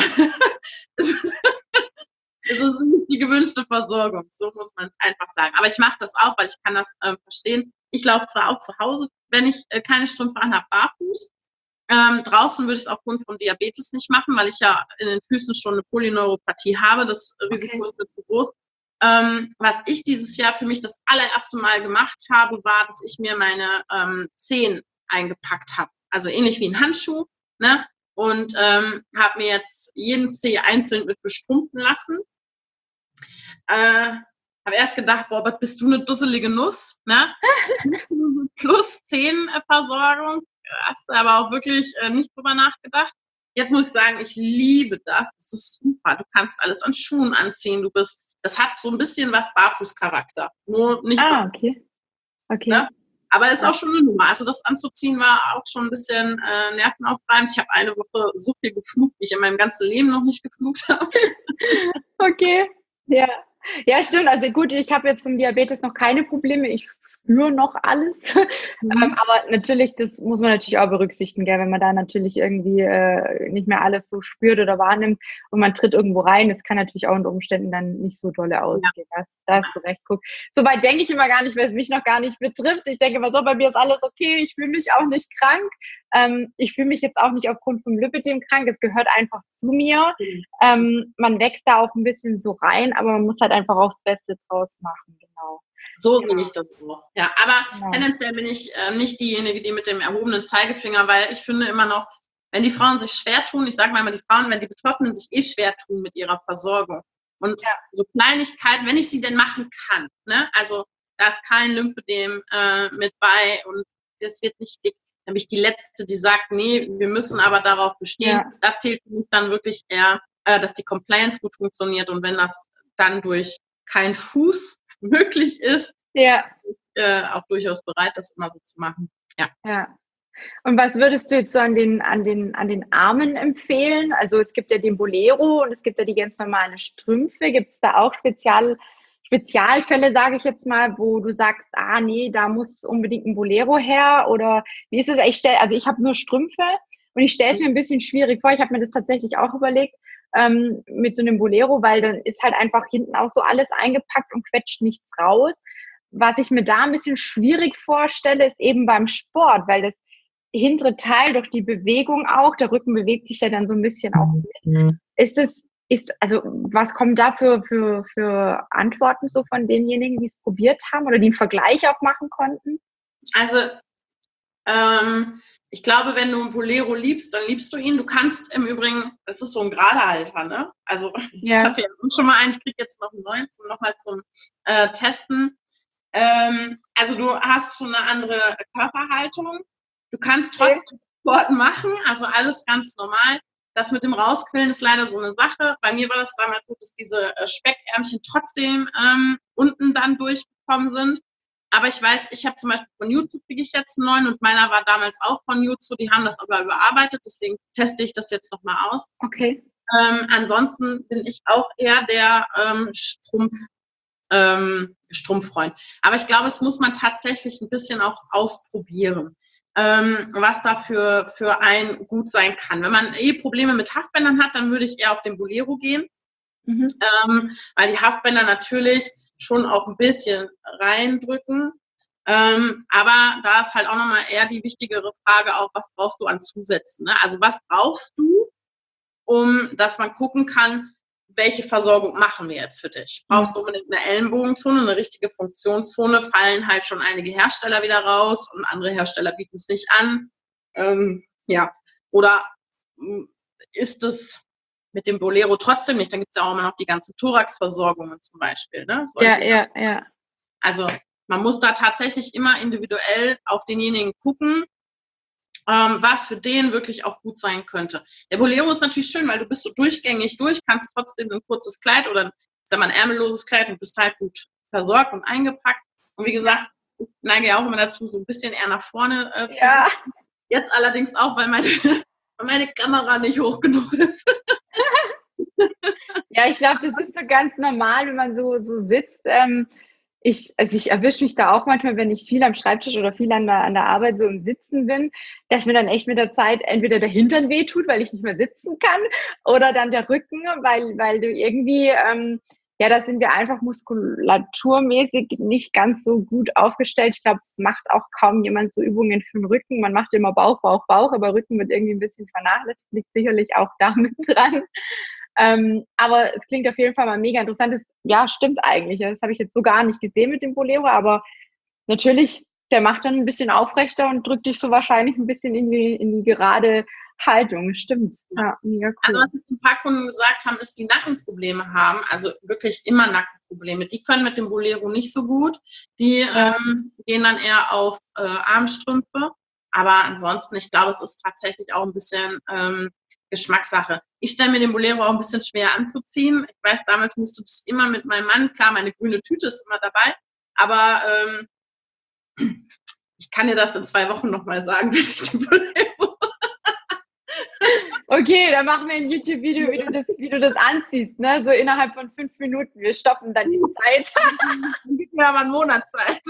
es ist nicht die gewünschte Versorgung, so muss man es einfach sagen. Aber ich mache das auch, weil ich kann das verstehen. Ich laufe zwar auch zu Hause, wenn ich keine Strümpfe anhabe, barfuß. Draußen würde ich es aufgrund von Diabetes nicht machen, weil ich ja in den Füßen schon eine Polyneuropathie habe. Das Risiko ist nicht so groß. Was ich dieses Jahr für mich das allererste Mal gemacht habe, war, dass ich mir meine Zehen eingepackt habe. Also ähnlich wie ein Handschuh, ne? Und habe mir jetzt jeden Zeh einzeln mit bestrumpfen lassen. Habe erst gedacht, boah, was bist du eine dusselige Nuss, ne? Plus Zehenversorgung. Hast du aber auch wirklich nicht drüber nachgedacht. Jetzt muss ich sagen, ich liebe das. Das ist super. Du kannst alles an Schuhen anziehen. Das hat so ein bisschen was Barfußcharakter. Nur nicht. Okay. Ne? Aber es ist auch schon eine Nummer. Also das anzuziehen war auch schon ein bisschen nervenaufreibend. Ich habe eine Woche so viel geflucht, wie ich in meinem ganzen Leben noch nicht geflucht habe. Okay, ja. Ja, stimmt. Also gut, ich habe jetzt vom Diabetes noch keine Probleme. Ich spüre noch alles. Aber natürlich, das muss man natürlich auch berücksichtigen, gell? Wenn man da natürlich irgendwie nicht mehr alles so spürt oder wahrnimmt und man tritt irgendwo rein, das kann natürlich auch unter Umständen dann nicht so dolle ausgehen. Ja. Da hast du recht. Guck, soweit denke ich immer gar nicht, weil es mich noch gar nicht betrifft. Ich denke immer so, bei mir ist alles okay. Ich fühle mich auch nicht krank. Ich fühle mich jetzt auch nicht aufgrund vom Lipödem krank. Es gehört einfach zu mir. Man wächst da auch ein bisschen so rein, aber man muss halt einfach auch das Beste draus machen. Genau. So sehe ich das auch. Ja, aber tendenziell bin ich nicht diejenige, die mit dem erhobenen Zeigefinger, weil ich finde immer noch, wenn die Frauen sich schwer tun, ich sage mal immer die Frauen, wenn die Betroffenen sich schwer tun mit ihrer Versorgung und so Kleinigkeiten, wenn ich sie denn machen kann, ne? Also da ist kein Lymphödem mit bei und das wird nicht dick, dann bin ich die Letzte, die sagt, nee, wir müssen aber darauf bestehen. Ja. Da zählt für mich dann wirklich eher, dass die Compliance gut funktioniert und wenn das dann durch kein Fuß möglich ist, auch durchaus bereit, das immer so zu machen. Ja. Und was würdest du jetzt so an den Armen empfehlen? Also es gibt ja den Bolero und es gibt ja die ganz normalen Strümpfe. Gibt es da auch Spezialfälle, sage ich jetzt mal, wo du sagst, nee, da muss unbedingt ein Bolero her? Oder wie ist es? Ich habe nur Strümpfe und ich stelle es mir ein bisschen schwierig vor. Ich habe mir das tatsächlich auch überlegt mit so einem Bolero, weil dann ist halt einfach hinten auch so alles eingepackt und quetscht nichts raus. Was ich mir da ein bisschen schwierig vorstelle, ist eben beim Sport, weil das hintere Teil durch die Bewegung auch, der Rücken bewegt sich ja dann so ein bisschen auch mit. Also was kommen da für Antworten so von denjenigen, die es probiert haben oder die einen Vergleich auch machen konnten? Also Ich glaube, wenn du einen Bolero liebst, dann liebst du ihn. Du kannst im Übrigen, das ist so ein Geradehalter, ne? Also ich Ja. hatte ja schon mal einen, ich kriege jetzt noch einen neuen nochmal zum Testen. Also du hast schon eine andere Körperhaltung. Du kannst Okay. trotzdem Sport machen, also alles ganz normal. Das mit dem Rausquillen ist leider so eine Sache. Bei mir war das damals so, dass diese Speckärmchen trotzdem unten dann durchgekommen sind. Aber ich weiß, ich habe zum Beispiel von YouTube kriege ich jetzt einen neuen und meiner war damals auch von YouTube. Die haben das aber überarbeitet, deswegen teste ich das jetzt nochmal aus. Okay. Ansonsten bin ich auch eher der Strumpffreund. Aber ich glaube, es muss man tatsächlich ein bisschen auch ausprobieren, was da für einen gut sein kann. Wenn man Probleme mit Haftbändern hat, dann würde ich eher auf den Bolero gehen, weil die Haftbänder natürlich schon auch ein bisschen reindrücken. Aber da ist halt auch nochmal eher die wichtigere Frage auch, was brauchst du an Zusätzen? Ne? Also was brauchst du, dass man gucken kann, welche Versorgung machen wir jetzt für dich? Brauchst du unbedingt eine Ellenbogenzone, eine richtige Funktionszone? Fallen halt schon einige Hersteller wieder raus und andere Hersteller bieten es nicht an. Ja, oder ist es mit dem Bolero trotzdem nicht? Dann gibt es ja auch immer noch die ganzen Thoraxversorgungen zum Beispiel. Ne? Ja. Also man muss da tatsächlich immer individuell auf denjenigen gucken, was für den wirklich auch gut sein könnte. Der Bolero ist natürlich schön, weil du bist so durchgängig durch, kannst trotzdem ein kurzes Kleid oder ein ärmelloses Kleid und bist halt gut versorgt und eingepackt. Und wie gesagt, ich neige ja auch immer dazu, so ein bisschen eher nach vorne zu sitzen. Jetzt allerdings auch, weil meine Kamera nicht hoch genug ist. Ja, ich glaube, das ist so ganz normal, wenn man so sitzt. Ich erwische mich da auch manchmal, wenn ich viel am Schreibtisch oder viel an der Arbeit so im Sitzen bin, dass mir dann echt mit der Zeit entweder der Hintern wehtut, weil ich nicht mehr sitzen kann, oder dann der Rücken, weil du irgendwie, ja, da sind wir einfach muskulaturmäßig nicht ganz so gut aufgestellt. Ich glaube, es macht auch kaum jemand so Übungen für den Rücken. Man macht immer Bauch, Bauch, Bauch, aber Rücken wird irgendwie ein bisschen vernachlässigt, liegt sicherlich auch damit dran. Aber es klingt auf jeden Fall mal mega interessant. Das, ja, stimmt eigentlich. Das habe ich jetzt so gar nicht gesehen mit dem Bolero, aber natürlich, der macht dann ein bisschen aufrechter und drückt dich so wahrscheinlich ein bisschen in die gerade Haltung. Stimmt. Ja, mega Also cool. was jetzt ein paar Kunden gesagt haben, ist, die Nackenprobleme haben, also wirklich immer Nackenprobleme. Die können mit dem Bolero nicht so gut. Die gehen dann eher auf Armstrümpfe. Aber ansonsten, ich glaube, es ist tatsächlich auch ein bisschen Geschmackssache. Ich stelle mir den Bolero auch ein bisschen schwer anzuziehen. Ich weiß, damals musste das immer mit meinem Mann, klar, meine grüne Tüte ist immer dabei, aber ich kann dir das in 2 Wochen nochmal sagen, wenn ich den Bolero. Okay, dann machen wir ein YouTube-Video, wie du das anziehst, ne? So innerhalb von 5 Minuten. Wir stoppen dann die Zeit. Dann gibt mir aber einen Monat Zeit.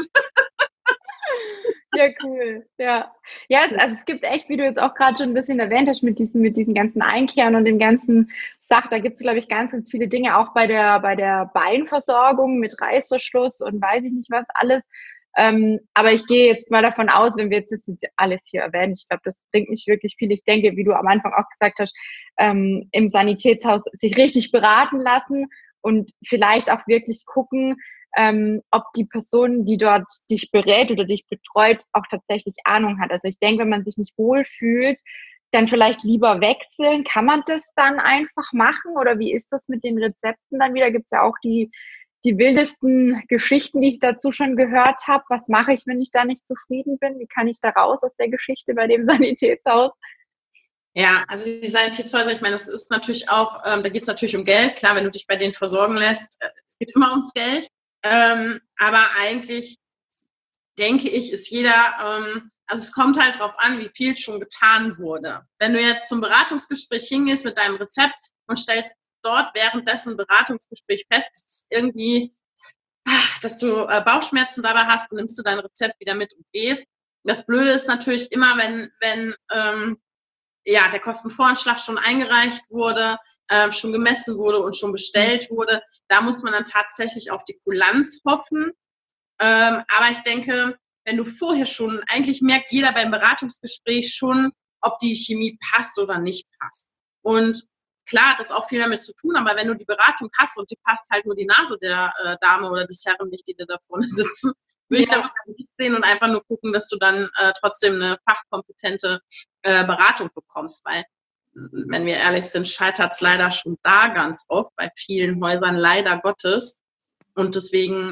Ja, cool. Ja. Ja, also es gibt echt, wie du jetzt auch gerade schon ein bisschen erwähnt hast, mit diesen ganzen Einkehren und dem ganzen Sach, da gibt es, glaube ich, ganz viele Dinge, auch bei der Beinversorgung mit Reißverschluss und weiß ich nicht was alles. Aber ich gehe jetzt mal davon aus, wenn wir jetzt das alles hier erwähnen, ich glaube, das bringt nicht wirklich viel. Ich denke, wie du am Anfang auch gesagt hast, im Sanitätshaus sich richtig beraten lassen und vielleicht auch wirklich gucken, ob die Person, die dort dich berät oder dich betreut, auch tatsächlich Ahnung hat. Also ich denke, wenn man sich nicht wohlfühlt, dann vielleicht lieber wechseln. Kann man das dann einfach machen oder wie ist das mit den Rezepten dann wieder? Gibt es ja auch die wildesten Geschichten, die ich dazu schon gehört habe. Was mache ich, wenn ich da nicht zufrieden bin? Wie kann ich da raus aus der Geschichte bei dem Sanitätshaus? Ja, also die Sanitätshäuser, ich meine, das ist natürlich auch, da geht es natürlich um Geld. Klar, wenn du dich bei denen versorgen lässt, es geht immer ums Geld. Aber eigentlich denke ich, ist jeder, also es kommt halt drauf an, wie viel schon getan wurde. Wenn du jetzt zum Beratungsgespräch hingehst mit deinem Rezept und stellst dort währenddessen Beratungsgespräch fest, dass es irgendwie, dass du Bauchschmerzen dabei hast, dann nimmst du dein Rezept wieder mit und gehst. Das Blöde ist natürlich immer, wenn ja, der Kostenvoranschlag schon eingereicht wurde, schon gemessen wurde und schon bestellt wurde. Da muss man dann tatsächlich auf die Kulanz hoffen. Aber ich denke, wenn du vorher schon, eigentlich merkt jeder beim Beratungsgespräch schon, ob die Chemie passt oder nicht passt. Und klar hat das auch viel damit zu tun, aber wenn du die Beratung hast und die passt halt nur die Nase der Dame oder des Herren nicht, die da vorne sitzen, würde ich da wirklich sehen und einfach nur gucken, dass du dann trotzdem eine fachkompetente Beratung bekommst, weil, wenn wir ehrlich sind, scheitert es leider schon da ganz oft bei vielen Häusern, leider Gottes. Und deswegen,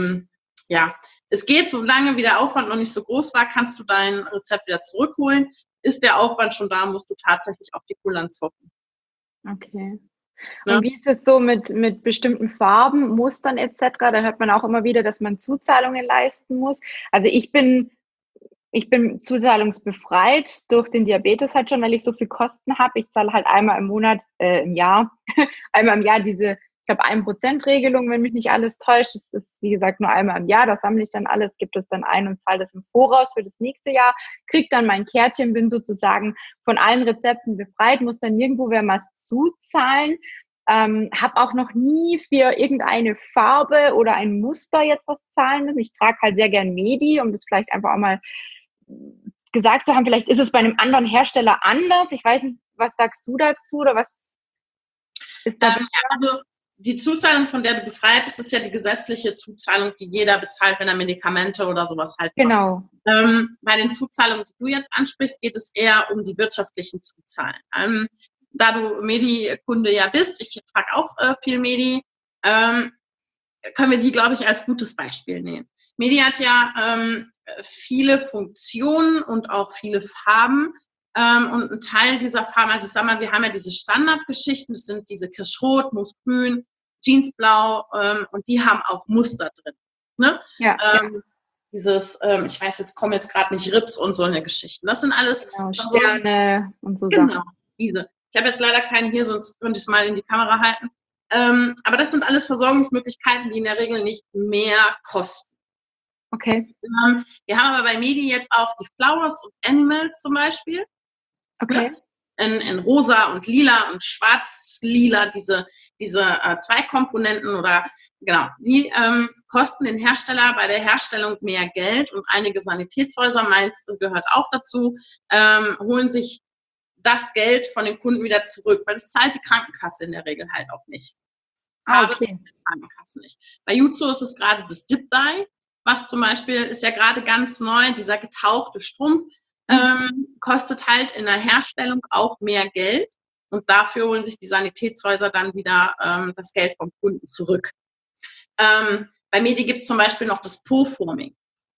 es geht, solange wie der Aufwand noch nicht so groß war, kannst du dein Rezept wieder zurückholen. Ist der Aufwand schon da, musst du tatsächlich auf die Kulanz hoffen. Okay. Ja. Und wie ist es so mit bestimmten Farben, Mustern etc.? Da hört man auch immer wieder, dass man Zuzahlungen leisten muss. Also ich bin zuzahlungsbefreit durch den Diabetes halt schon, weil ich so viel Kosten habe. Ich zahle halt einmal im Monat, im Jahr, einmal im Jahr diese, ich glaube, 1%-Regelung, wenn mich nicht alles täuscht. Das ist, wie gesagt, nur einmal im Jahr. Da sammle ich dann alles, gebe das dann ein und zahle das im Voraus für das nächste Jahr. Kriege dann mein Kärtchen, bin sozusagen von allen Rezepten befreit, muss dann nirgendwo wer was zuzahlen. Habe auch noch nie für irgendeine Farbe oder ein Muster jetzt was zahlen müssen. Ich trage halt sehr gern Medi, um das vielleicht einfach auch mal gesagt zu haben. Vielleicht ist es bei einem anderen Hersteller anders. Ich weiß nicht, was sagst du dazu oder was ist da? Also die Zuzahlung, von der du befreit bist, ist ja die gesetzliche Zuzahlung, die jeder bezahlt, wenn er Medikamente oder sowas halt Genau. Bei den Zuzahlungen, die du jetzt ansprichst, geht es eher um die wirtschaftlichen Zuzahlen. Da du Medi-Kunde ja bist, ich trage auch viel Medi, können wir die, glaube ich, als gutes Beispiel nehmen. Medi hat ja viele Funktionen und auch viele Farben. Und ein Teil dieser Farben, also ich sag mal, wir haben ja diese Standardgeschichten, das sind diese Kirschrot, Moosgrün, Jeansblau, und die haben auch Muster drin. Ne? Ja, Dieses, ich weiß, jetzt kommen jetzt gerade nicht Rips und so eine Geschichten. Das sind alles genau, Sterne und so Sachen. Genau, diese. Ich habe jetzt leider keinen hier, sonst könnte ich es mal in die Kamera halten. Aber das sind alles Versorgungsmöglichkeiten, die in der Regel nicht mehr kosten. Okay. Wir haben aber bei Medi jetzt auch die Flowers und Animals zum Beispiel. Okay. In rosa und lila und schwarz-lila, diese zwei Komponenten oder genau, die kosten den Hersteller bei der Herstellung mehr Geld und einige Sanitätshäuser, meins gehört auch dazu, holen sich das Geld von den Kunden wieder zurück, weil das zahlt die Krankenkasse in der Regel halt auch nicht. Okay. Krankenkasse nicht. Bei Jutsu ist es gerade das Dip Dye, was zum Beispiel ist ja gerade ganz neu, dieser getauchte Strumpf, kostet halt in der Herstellung auch mehr Geld und dafür holen sich die Sanitätshäuser dann wieder das Geld vom Kunden zurück. Bei Medi gibt es zum Beispiel noch das Po-Forming.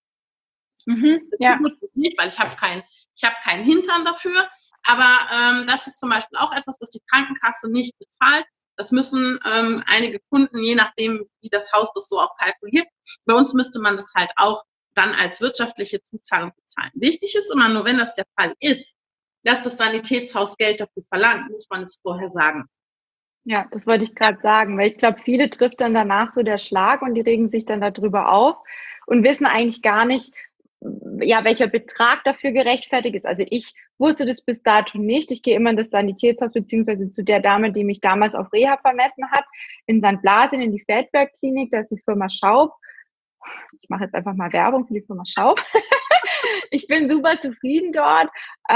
Ja. Weil ich habe keinen Hintern dafür, aber das ist zum Beispiel auch etwas, was die Krankenkasse nicht bezahlt. Das müssen einige Kunden, je nachdem, wie das Haus das so auch kalkuliert. Bei uns müsste man das halt auch dann als wirtschaftliche Zuzahlung bezahlen. Wichtig ist immer nur, wenn das der Fall ist, dass das Sanitätshaus Geld dafür verlangt, muss man es vorher sagen. Ja, das wollte ich gerade sagen, weil ich glaube, viele trifft dann danach so der Schlag und die regen sich dann darüber auf und wissen eigentlich gar nicht, ja, welcher Betrag dafür gerechtfertigt ist. Also ich wusste das bis dato nicht. Ich gehe immer in das Sanitätshaus beziehungsweise zu der Dame, die mich damals auf Reha vermessen hat, in St. Blasien in die Feldberg-Klinik, da ist die Firma Schaub. Ich mache jetzt einfach mal Werbung für die Firma Schaub. Ich bin super zufrieden dort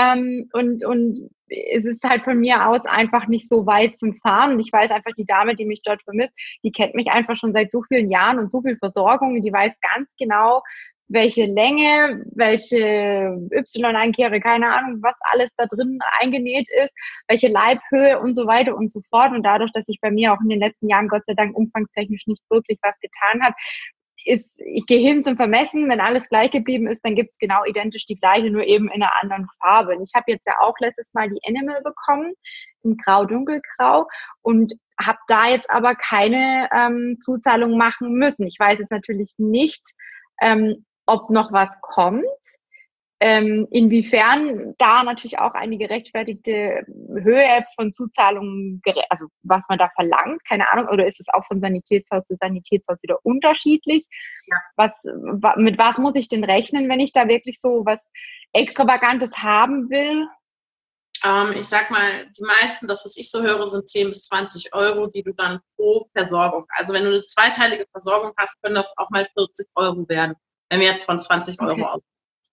und es ist halt von mir aus einfach nicht so weit zum Fahren. Und ich weiß einfach, die Dame, die mich dort vermisst, die kennt mich einfach schon seit so vielen Jahren und so viel Versorgung und die weiß ganz genau, welche Länge, welche Y-Einkehre, keine Ahnung, was alles da drin eingenäht ist, welche Leibhöhe und so weiter und so fort. Und dadurch, dass sich bei mir auch in den letzten Jahren Gott sei Dank umfangstechnisch nicht wirklich was getan hat, ich gehe hin zum Vermessen, wenn alles gleich geblieben ist, dann gibt es genau identisch die gleiche, nur eben in einer anderen Farbe. Und ich habe jetzt ja auch letztes Mal die Animal bekommen, in grau-dunkelgrau und habe da jetzt aber keine Zuzahlung machen müssen. Ich weiß jetzt natürlich nicht, ob noch was kommt. Inwiefern da natürlich auch eine gerechtfertigte Höhe von Zuzahlungen, also was man da verlangt, keine Ahnung, oder ist es auch von Sanitätshaus zu Sanitätshaus wieder unterschiedlich? Ja. Mit was muss ich denn rechnen, wenn ich da wirklich so was Extravagantes haben will? Ich sag mal, die meisten, das was ich so höre, sind 10 bis 20 Euro, die du dann pro Versorgung, also wenn du eine zweiteilige Versorgung hast, können das auch mal 40 Euro werden, wenn wir jetzt von 20 Euro aus.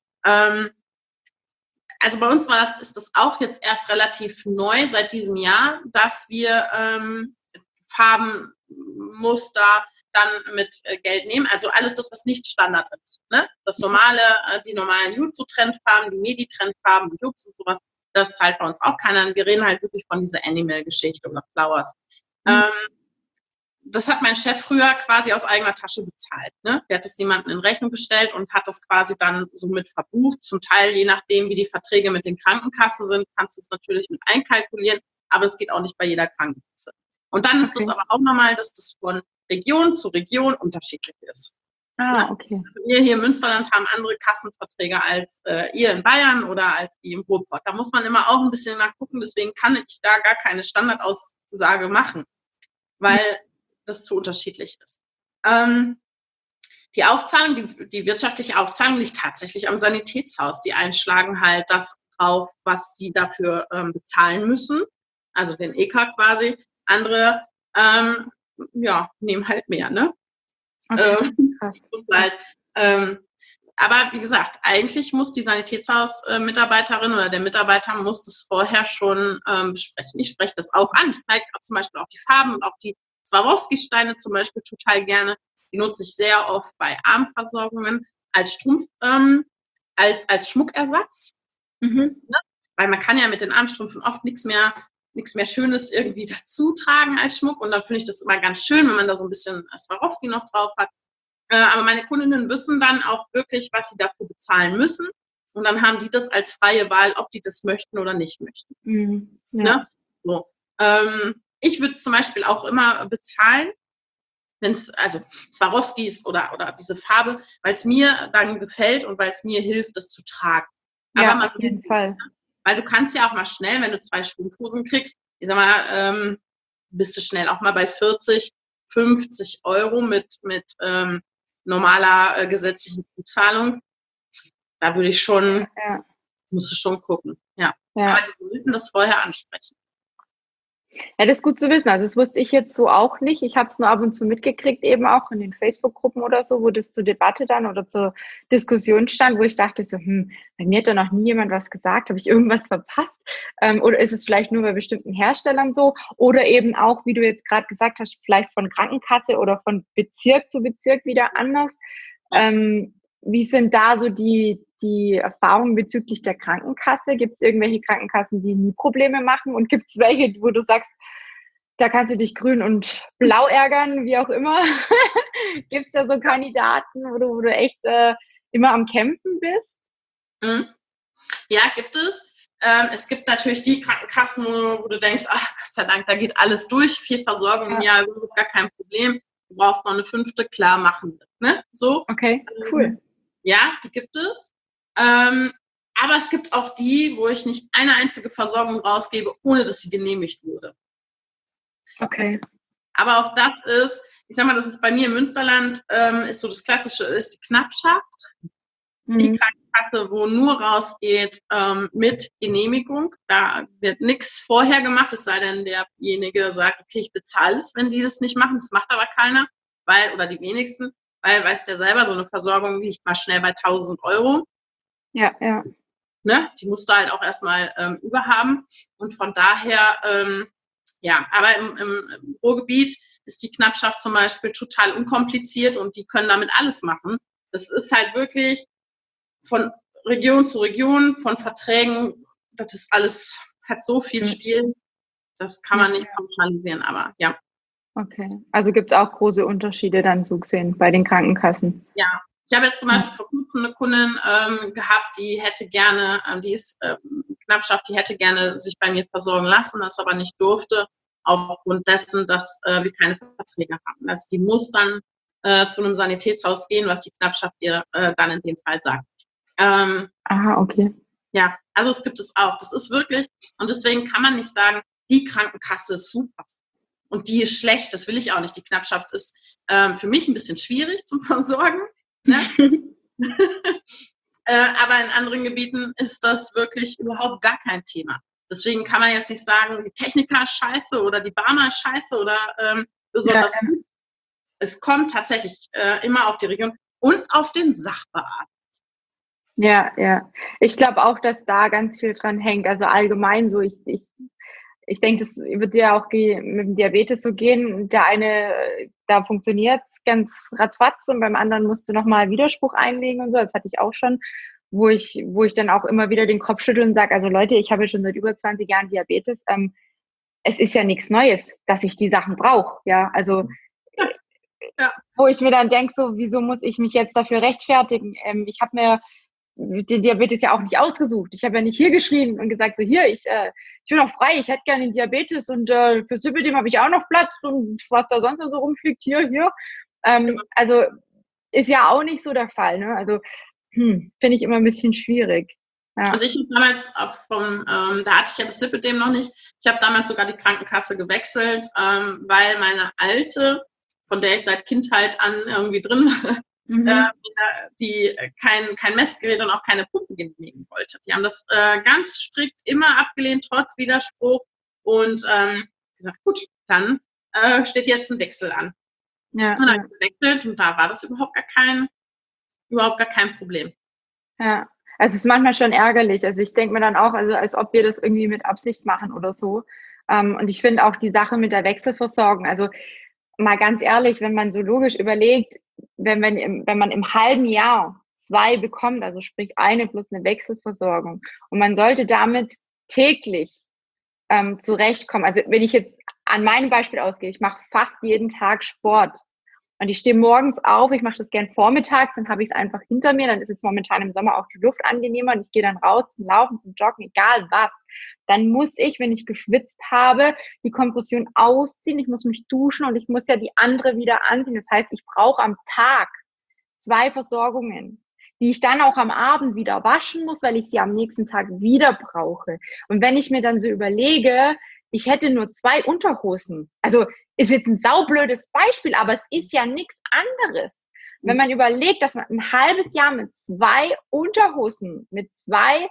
Also bei uns ist das auch jetzt erst relativ neu seit diesem Jahr, dass wir Farben, Muster, dann mit Geld nehmen. Also alles das, was nicht Standard ist. Ne? Das normale, die normalen Jutsu-Trendfarben, die Medi-Trendfarben, Jux und sowas, das zahlt bei uns auch keiner. Wir reden halt wirklich von dieser Animal-Geschichte oder Flowers. Das hat mein Chef früher quasi aus eigener Tasche bezahlt. Ne? Der hat es jemandem in Rechnung gestellt und hat das quasi dann so mit verbucht. Zum Teil, je nachdem, wie die Verträge mit den Krankenkassen sind, kannst du es natürlich mit einkalkulieren, aber es geht auch nicht bei jeder Krankenkasse. Und dann ist es aber auch normal, dass das von Region zu Region unterschiedlich ist. Okay. Wir hier im Münsterland haben andere Kassenverträge als ihr in Bayern oder als die im Ruhrpott. Da muss man immer auch ein bisschen nachgucken, deswegen kann ich da gar keine Standardaussage machen, weil das zu unterschiedlich ist. Die Aufzahlung, die wirtschaftliche Aufzahlung liegt tatsächlich am Sanitätshaus. Die einschlagen halt das drauf, was die dafür bezahlen müssen, also den EK quasi. Andere nehmen halt mehr, ne? Okay. Aber wie gesagt, eigentlich muss die Sanitätshaus-Mitarbeiterin oder der Mitarbeiter muss das vorher schon besprechen. Ich spreche das auch an. Ich zeige zum Beispiel auch die Farben und auch die Swarovski-Steine zum Beispiel total gerne. Die nutze ich sehr oft bei Armversorgungen als Strumpf, als Schmuckersatz. Ne? Weil man kann ja mit den Armstrümpfen oft nichts mehr Schönes irgendwie dazu tragen als Schmuck. Und dann finde ich das immer ganz schön, wenn man da so ein bisschen Swarovski noch drauf hat. Aber meine Kundinnen wissen dann auch wirklich, was sie dafür bezahlen müssen. Und dann haben die das als freie Wahl, ob die das möchten oder nicht möchten. Ne? So. Ich würde es zum Beispiel auch immer bezahlen, wenn es, also Swarovski ist oder diese Farbe, weil es mir dann gefällt und weil es mir hilft, das zu tragen. Ja, aber auf jeden Fall. Weil du kannst ja auch mal schnell, wenn du 2 Strumpfhosen kriegst, ich sag mal, bist du schnell auch mal bei 40, 50 Euro mit normaler gesetzlichen Zuzahlung. Da würde ich schon, musst du schon gucken. Ja. Aber die sollten das vorher ansprechen. Ja, das ist gut zu wissen. Also das wusste ich jetzt so auch nicht. Ich habe es nur ab und zu mitgekriegt, eben auch in den Facebook-Gruppen oder so, wo das zur Debatte dann oder zur Diskussion stand, wo ich dachte so, bei mir hat da noch nie jemand was gesagt, habe ich irgendwas verpasst? Oder ist es vielleicht nur bei bestimmten Herstellern so? Oder eben auch, wie du jetzt gerade gesagt hast, vielleicht von Krankenkasse oder von Bezirk zu Bezirk wieder anders. Wie sind da so die Erfahrungen bezüglich der Krankenkasse? Gibt es irgendwelche Krankenkassen, die nie Probleme machen? Und gibt es welche, wo du sagst, da kannst du dich grün und blau ärgern, wie auch immer? Gibt es da so Kandidaten, wo du echt immer am Kämpfen bist? Ja, gibt es. Es gibt natürlich die Krankenkassen, wo du denkst, ach Gott sei Dank, da geht alles durch, 4 Versorgungen im Jahr, gar kein Problem. Du brauchst noch eine 5., klar, machen wir. Ne? So. Okay, cool. Ja, die gibt es. Aber es gibt auch die, wo ich nicht eine einzige Versorgung rausgebe, ohne dass sie genehmigt wurde. Okay. Aber auch das ist, ich sag mal, das ist bei mir im Münsterland, ist so das Klassische, ist die Knappschaft. Die Krankenkasse, wo nur rausgeht mit Genehmigung. Da wird nichts vorher gemacht, es sei denn, derjenige sagt, okay, ich bezahle es, wenn die das nicht machen. Das macht aber keiner, oder die wenigsten, weil, weißt ja selber, so eine Versorgung liegt mal schnell bei 1.000 Euro. Ja. Ne? Die musst du halt auch erstmal überhaben. Und von daher, aber im Ruhrgebiet ist die Knappschaft zum Beispiel total unkompliziert und die können damit alles machen. Das ist halt wirklich von Region zu Region, von Verträgen, das ist alles, hat so viel Spiel, das kann man nicht pauschalisieren, aber ja. Okay, also gibt es auch große Unterschiede dann so gesehen bei den Krankenkassen? Ja, ich habe jetzt zum Beispiel vor kurzem eine Kundin gehabt, die hätte gerne, die ist Knappschaft, die hätte gerne sich bei mir versorgen lassen, das aber nicht durfte, aufgrund dessen, dass wir keine Verträge haben. Also die muss dann zu einem Sanitätshaus gehen, was die Knappschaft ihr dann in dem Fall sagt. Okay. Ja, also es gibt es auch. Das ist wirklich, und deswegen kann man nicht sagen, die Krankenkasse ist super und die ist schlecht. Das will ich auch nicht. Die Knappschaft ist für mich ein bisschen schwierig zum Versorgen. Ne? Aber in anderen Gebieten ist das wirklich überhaupt gar kein Thema. Deswegen kann man jetzt nicht sagen, die Techniker ist scheiße oder die Barmer ist scheiße oder besonders gut. Es kommt tatsächlich immer auf die Region und auf den Sachbearbeiter. Ja. Ich glaube auch, dass da ganz viel dran hängt. Also allgemein so, ich denke, das wird ja auch mit dem Diabetes so gehen. Der eine da funktioniert es ganz ratzfatz und beim anderen musst du nochmal Widerspruch einlegen und so. Das hatte ich auch schon, wo ich dann auch immer wieder den Kopf schüttel und sage, also Leute, ich habe schon seit über 20 Jahren Diabetes. Es ist ja nichts Neues, dass ich die Sachen brauche. Ja, also Ja. wo ich mir dann denke, so, wieso muss ich mich jetzt dafür rechtfertigen? Ich habe mir den Diabetes ja auch nicht ausgesucht. Ich habe ja nicht hier geschrien und gesagt, so hier, ich bin auch frei, ich hätte gerne den Diabetes und fürs Lipödem habe ich auch noch Platz und was da sonst so rumfliegt, hier. Also ist ja auch nicht so der Fall. Ne? Also finde ich immer ein bisschen schwierig. Ja. Also ich habe damals da hatte ich ja das Lipödem noch nicht. Ich habe damals sogar die Krankenkasse gewechselt, weil meine alte, von der ich seit Kindheit an irgendwie drin war, die kein Messgerät und auch keine Pumpen genehmigen wollte. Die haben das ganz strikt immer abgelehnt, trotz Widerspruch. Und gesagt, gut, dann steht jetzt ein Wechsel an. Ja, und dann habe ich gewechselt und da war das überhaupt gar kein Problem. Ja, also es ist manchmal schon ärgerlich. Also ich denke mir dann auch, also als ob wir das irgendwie mit Absicht machen oder so. Und ich finde auch die Sache mit der Wechselversorgung, also mal ganz ehrlich, wenn man so logisch überlegt, wenn man im halben Jahr 2 bekommt, also sprich eine plus eine Wechselversorgung, und man sollte damit täglich zurechtkommen. Also wenn ich jetzt an meinem Beispiel ausgehe, ich mache fast jeden Tag Sport. Und ich stehe morgens auf, ich mache das gern vormittags, dann habe ich es einfach hinter mir, dann ist es momentan im Sommer auch die Luft angenehmer und ich gehe dann raus zum Laufen, zum Joggen, egal was. Dann muss ich, wenn ich geschwitzt habe, die Kompression ausziehen, ich muss mich duschen und ich muss ja die andere wieder anziehen. Das heißt, ich brauche am Tag 2 Versorgungen, die ich dann auch am Abend wieder waschen muss, weil ich sie am nächsten Tag wieder brauche. Und wenn ich mir dann so überlege, ich hätte nur 2 Unterhosen, also ist jetzt ein saublödes Beispiel, aber es ist ja nichts anderes. Wenn man überlegt, dass man ein halbes Jahr mit 2 Unterhosen, mit 2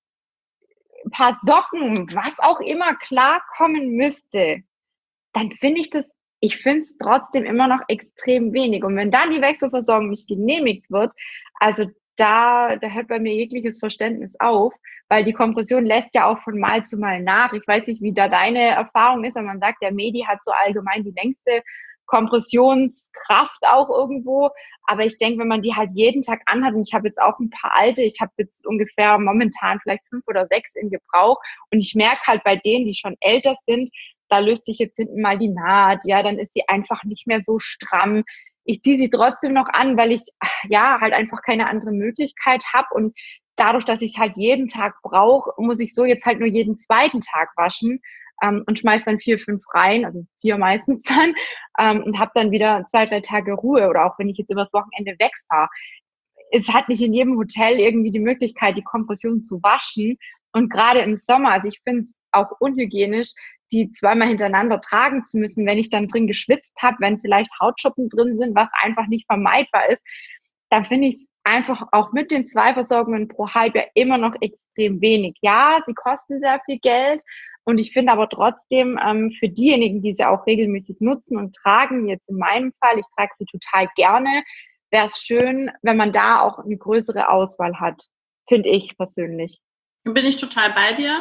Paar Socken, was auch immer klarkommen müsste, dann ich finde es trotzdem immer noch extrem wenig. Und wenn dann die Wechselversorgung nicht genehmigt wird, also da hört bei mir jegliches Verständnis auf, weil die Kompression lässt ja auch von Mal zu Mal nach. Ich weiß nicht, wie da deine Erfahrung ist, aber man sagt, der Medi hat so allgemein die längste Kompressionskraft auch irgendwo. Aber ich denke, wenn man die halt jeden Tag anhat, und ich habe jetzt auch ein paar alte, ich habe jetzt ungefähr momentan vielleicht 5 oder 6 in Gebrauch, und ich merke halt bei denen, die schon älter sind, da löst sich jetzt hinten mal die Naht, ja, dann ist sie einfach nicht mehr so stramm. Ich ziehe sie trotzdem noch an, weil ich ja halt einfach keine andere Möglichkeit habe, und dadurch, dass ich es halt jeden Tag brauche, muss ich so jetzt halt nur jeden zweiten Tag waschen und schmeiß dann 4, 5 rein, also 4 meistens dann, und habe dann wieder 2, 3 Tage Ruhe, oder auch wenn ich jetzt übers Wochenende wegfahre. Es hat nicht in jedem Hotel irgendwie die Möglichkeit, die Kompression zu waschen, und gerade im Sommer, also ich finde es auch unhygienisch, die zweimal hintereinander tragen zu müssen, wenn ich dann drin geschwitzt habe, wenn vielleicht Hautschuppen drin sind, was einfach nicht vermeidbar ist, dann finde ich es einfach auch mit den 2 Versorgungen pro Halbjahr immer noch extrem wenig. Ja, sie kosten sehr viel Geld, und ich finde aber trotzdem für diejenigen, die sie auch regelmäßig nutzen und tragen, jetzt in meinem Fall, ich trage sie total gerne, wäre es schön, wenn man da auch eine größere Auswahl hat, finde ich persönlich. Bin ich total bei dir.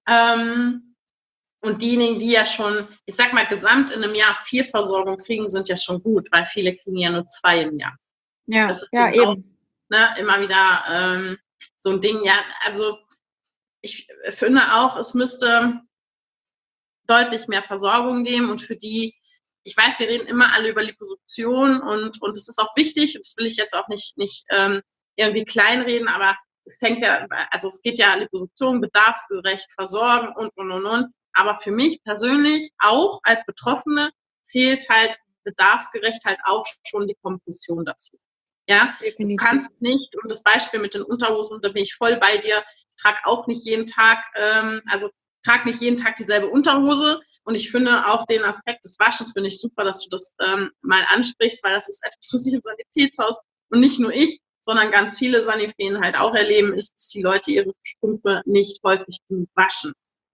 Und diejenigen, die ja schon, ich sag mal, gesamt in einem Jahr 4 Versorgung kriegen, sind ja schon gut, weil viele kriegen ja nur 2 im Jahr. Ja, das ist ja, auch, eben. ne, immer wieder so ein Ding. Ja, also ich finde auch, es müsste deutlich mehr Versorgung geben, und für die, ich weiß, wir reden immer alle über Liposuktion und es ist auch wichtig, das will ich jetzt auch nicht irgendwie kleinreden, aber es geht ja Liposuktion, bedarfsgerecht versorgen und. Aber für mich persönlich, auch als Betroffene, zählt halt bedarfsgerecht halt auch schon die Kompression dazu. Ja, Definitiv. Du kannst nicht, und das Beispiel mit den Unterhosen, da bin ich voll bei dir, ich trage auch nicht jeden Tag, trage nicht jeden Tag dieselbe Unterhose, und ich finde auch den Aspekt des Waschens finde ich super, dass du das mal ansprichst, weil das ist etwas, was ich im Sanitätshaus und nicht nur ich, sondern ganz viele Sanifeen halt auch erleben, ist, dass die Leute ihre Strümpfe nicht häufig genug waschen.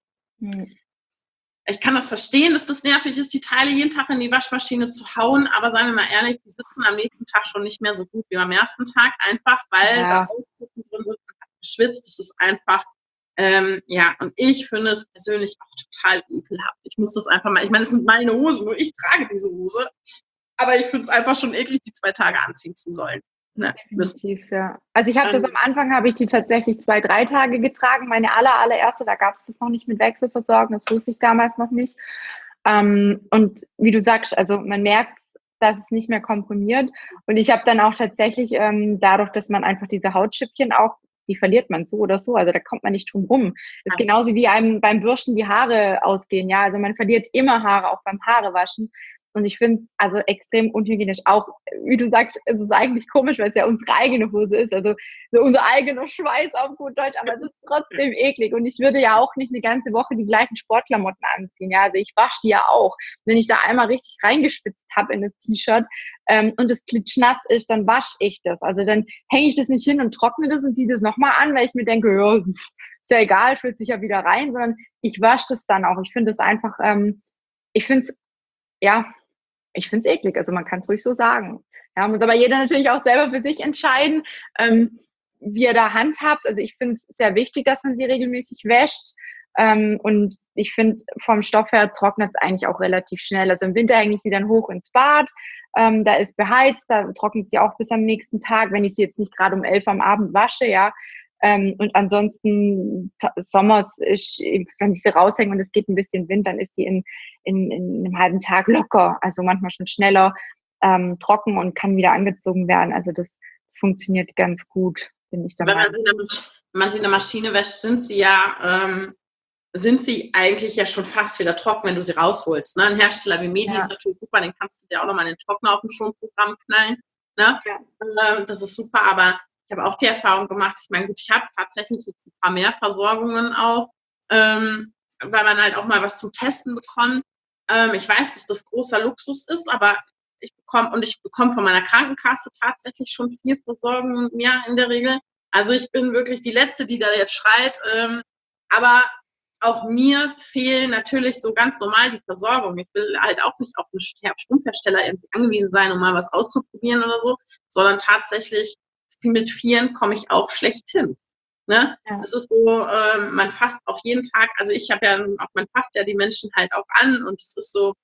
Ich kann das verstehen, dass das nervig ist, die Teile jeden Tag in die Waschmaschine zu hauen, aber seien wir mal ehrlich, die sitzen am nächsten Tag schon nicht mehr so gut wie am ersten Tag, einfach weil da Ausdrücken drin sind, man hat geschwitzt, das ist einfach, und ich finde es persönlich auch total ekelhaft. Ich muss das einfach mal, ich meine, es sind meine Hosen, nur ich trage diese Hose. Aber ich finde es einfach schon eklig, die 2 Tage anziehen zu sollen. Ne? Definitiv, ja. Also ich habe das am Anfang, habe ich die tatsächlich 2, 3 Tage getragen. Meine allererste, da gab es das noch nicht mit Wechselversorgung, das wusste ich damals noch nicht. Und wie du sagst, also man merkt, dass es nicht mehr komprimiert. Und ich habe dann auch tatsächlich, dadurch, dass man einfach diese Hautschüppchen auch, die verliert man so oder so, also da kommt man nicht drum rum. Das ist genauso wie einem beim Bürsten die Haare ausgehen, ja. Also man verliert immer Haare, auch beim Haarewaschen. Und ich finde es also extrem unhygienisch. Auch, wie du sagst, es ist eigentlich komisch, weil es ja unsere eigene Hose ist. Also so unser eigener Schweiß auf gut Deutsch, aber es ist trotzdem eklig. Und ich würde ja auch nicht eine ganze Woche die gleichen Sportklamotten anziehen. Ja, also ich wasche die ja auch. Wenn ich da einmal richtig reingespitzt habe in das T-Shirt und es klitschnass ist, dann wasche ich das. Also dann hänge ich das nicht hin und trockne das und ziehe das nochmal an, weil ich mir denke, ja, ist ja egal, schwitze ich ja wieder rein, sondern ich wasche das dann auch. Ich finde es einfach, ich finde es, ja, ich finde es eklig, also man kann es ruhig so sagen. Ja, muss aber jeder natürlich auch selber für sich entscheiden, wie er da handhabt. Also ich finde es sehr wichtig, dass man sie regelmäßig wäscht. Und ich finde, vom Stoff her trocknet es eigentlich auch relativ schnell. Also im Winter hänge ich sie dann hoch ins Bad. Da ist beheizt, da trocknet sie auch bis am nächsten Tag, wenn ich sie jetzt nicht gerade um 11 am Abend wasche, ja. Und ansonsten sommers, wenn ich sie raushänge und es geht ein bisschen Wind, dann ist die in einem halben Tag locker, also manchmal schon schneller trocken und kann wieder angezogen werden. Also das funktioniert ganz gut, finde ich. Wenn man sie in der Maschine wäscht, sind sie eigentlich ja schon fast wieder trocken, wenn du sie rausholst. Ne? Ein Hersteller wie Medi ist natürlich super, den kannst du dir auch nochmal in den Trockner auf dem Schonprogramm knallen. Ne? Ja. Das ist super, aber ich habe auch die Erfahrung gemacht, ich meine, gut, ich habe tatsächlich jetzt ein paar mehr Versorgungen auch, weil man halt auch mal was zum Testen bekommt. Ich weiß, dass das großer Luxus ist, aber ich bekomme von meiner Krankenkasse tatsächlich schon 4 Versorgungen im Jahr in der Regel. Also ich bin wirklich die Letzte, die da jetzt schreit. Aber auch mir fehlen natürlich so ganz normal die Versorgung. Ich will halt auch nicht auf einen Strumpfhersteller irgendwie angewiesen sein, um mal was auszuprobieren oder so, sondern tatsächlich mit 4 komme ich auch schlecht hin. Ne? Ja. Das ist so, man fasst auch jeden Tag, also ich habe ja auch, man fasst ja die Menschen halt auch an und es ist so,